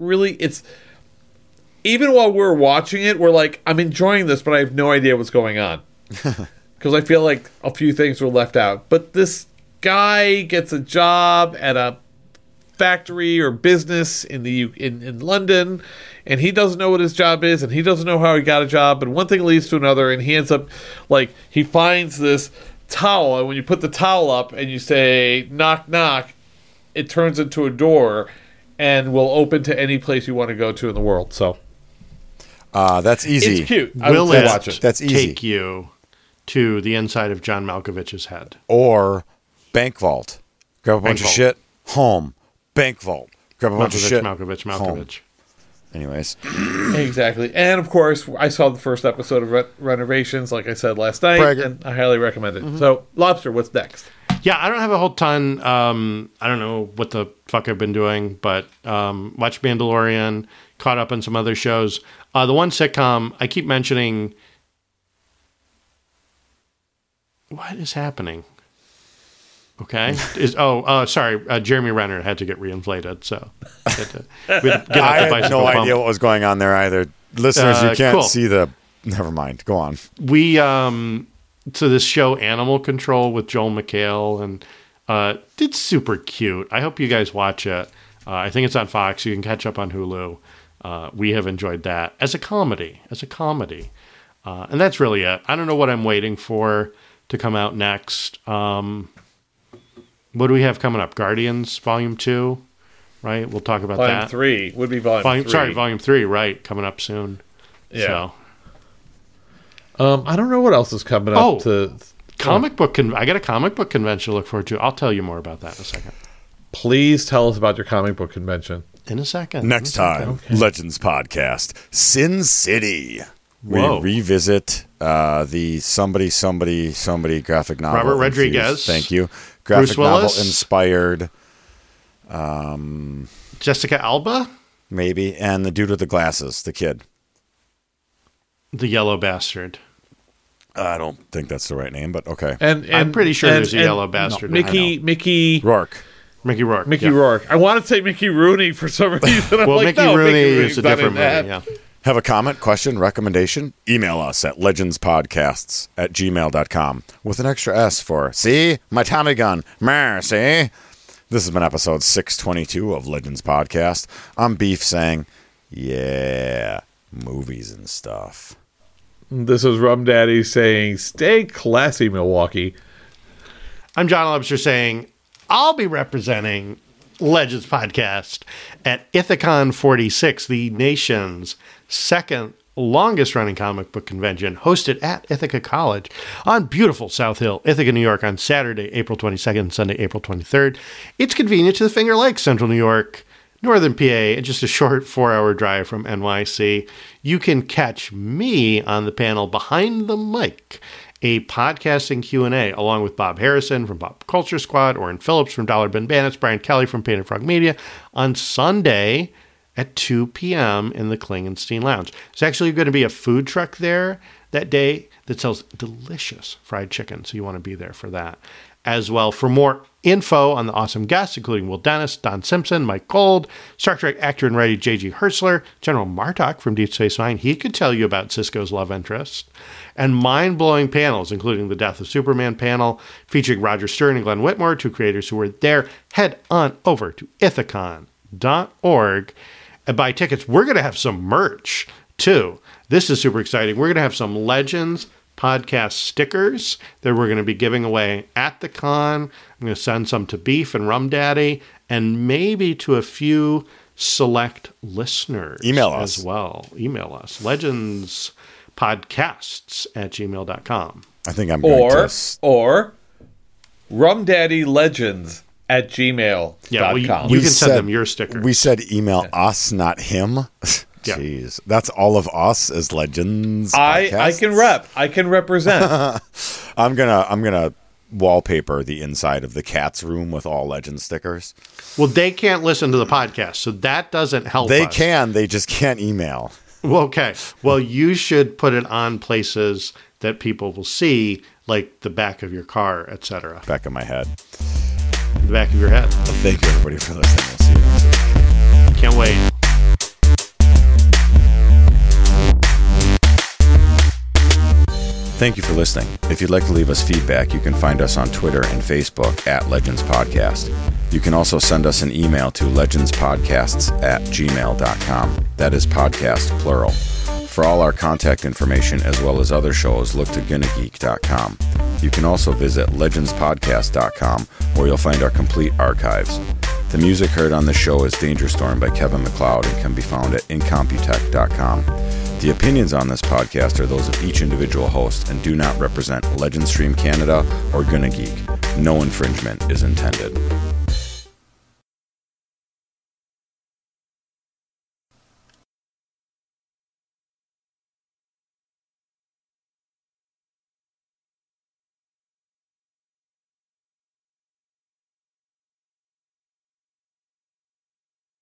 even while we're watching it, we're like, I'm enjoying this, but I have no idea what's going on. Because I feel like a few things were left out. But this guy gets a job at a factory or business in London, and he doesn't know what his job is, and he doesn't know how he got a job, and one thing leads to another, and he ends up, like, he finds this towel, and when you put the towel up and you say knock knock, it turns into a door and will open to any place you want to go to in the world. So that's easy. It's cute. Will it watch it. That's easy. Take you to the inside of John Malkovich's head, or bank vault, grab a bunch of shit, home. Bank vault. Grab a bunch of shit. Malkovich. Home. Anyways. Exactly. And, of course, I saw the first episode of Renovations, like I said last night, and I highly recommend it. Mm-hmm. So, Lobster, what's next? Yeah, I don't have a whole ton. I don't know what the fuck I've been doing, but watched Mandalorian, caught up on some other shows. The one sitcom I keep mentioning... What is happening? Okay. Sorry. Jeremy Renner had to get reinflated, so we had to get off the I had no bump. idea what was going on there either. Listeners, you can't see the... Never mind. Go on. We, so this show Animal Control with Joel McHale, and it's super cute. I hope you guys watch it. I think it's on Fox. You can catch up on Hulu. We have enjoyed that as a comedy. And that's really it. I don't know what I'm waiting for to come out next. What do we have coming up? Guardians Volume 2, right? We'll talk about Volume that. 3 would be Volume 3. Sorry, Volume 3, right? Coming up soon. Yeah. So. I don't know what else is coming up. Comic book. I got a comic book convention to look forward to. I'll tell you more about that in a second. Please tell us about your comic book convention. In a second. Next time, Okay. Legends Podcast, Sin City. Whoa. We revisit the somebody graphic novel. Robert Rodriguez. infused. Thank you. Graphic Bruce Willis. novel inspired, Jessica Alba, maybe, and the dude with the glasses, the kid. the yellow bastard. I don't think that's the right name, but okay. And I'm pretty sure there's a yellow bastard. Mickey Rourke. Mickey Rourke. Mickey yeah. Rourke. I want to say Mickey Rooney for some reason. I'm Well, like, Mickey no, Rooney Rooney's is a not different in movie. that. Yeah. Have a comment, question, recommendation? Email us at legendspodcasts@gmail.com with an extra S for, see, my Tommy gun. Mercy. This has been episode 622 of Legends Podcast. I'm Beef saying, yeah, movies and stuff. This is Rum Daddy saying, stay classy, Milwaukee. I'm John Lobster saying I'll be representing Legends Podcast at Ithacon 46, the nation's second longest running comic book convention, hosted at Ithaca College on beautiful South Hill, Ithaca, New York, on Saturday, April 22nd, and Sunday, April 23rd. It's convenient to the Finger Lakes, Central New York, Northern PA, and just a short 4-hour drive from NYC. You can catch me on the panel Behind the Mic, a podcasting Q&A, along with Bob Harrison from Pop Culture Squad, Orrin Phillips from Dollar Bin Bandits, Brian Kelly from Painted Frog Media, on Sunday at 2 p.m. in the Klingenstein Lounge. There's actually going to be a food truck there that day that sells delicious fried chicken, so you want to be there for that. As well, for more info on the awesome guests, including Will Dennis, Don Simpson, Mike Gold, Star Trek actor and writer J.G. Hertzler, General Martok from Deep Space Nine, he could tell you about Sisko's love interest, and mind-blowing panels, including the Death of Superman panel, featuring Roger Stern and Glenn Whitmore, two creators who were there. Head on over to ithacon.org and buy tickets. We're going to have some merch, too. This is super exciting. We're going to have some Legends Podcast stickers that we're going to be giving away at the con. I'm going to send some to Beef and Rum Daddy, and maybe to a few select listeners. Email us as well. Email us, legendspodcasts@gmail.com. I think I'm going Or rumdaddylegends@gmail.com. Yeah, well, you can send them your sticker. We said email us, not him. Yeah. Jeez, that's all of us as Legends. I Podcasts? can rep. I can represent. I'm gonna wallpaper the inside of the cat's room with all Legends stickers. Well, they can't listen to the podcast, so that doesn't help They us. can, they just can't email. Well, okay. Well, you should put it on places that people will see, like the back of your car, etc. Back of my head. The back of your head. Well, thank you everybody for listening. We'll see you next week. Can't wait. Thank you for listening. If you'd like to leave us feedback, you can find us on Twitter and Facebook at Legends Podcast. You can also send us an email to legendspodcasts@gmail.com. That is podcast, plural. For all our contact information as well as other shows, look to GonnaGeek.com. You can also visit legendspodcast.com, where you'll find our complete archives. The music heard on the show is Danger Storm by Kevin MacLeod and can be found at incomputech.com. The opinions on this podcast are those of each individual host and do not represent Legend Stream Canada or Gonna Geek. No infringement is intended.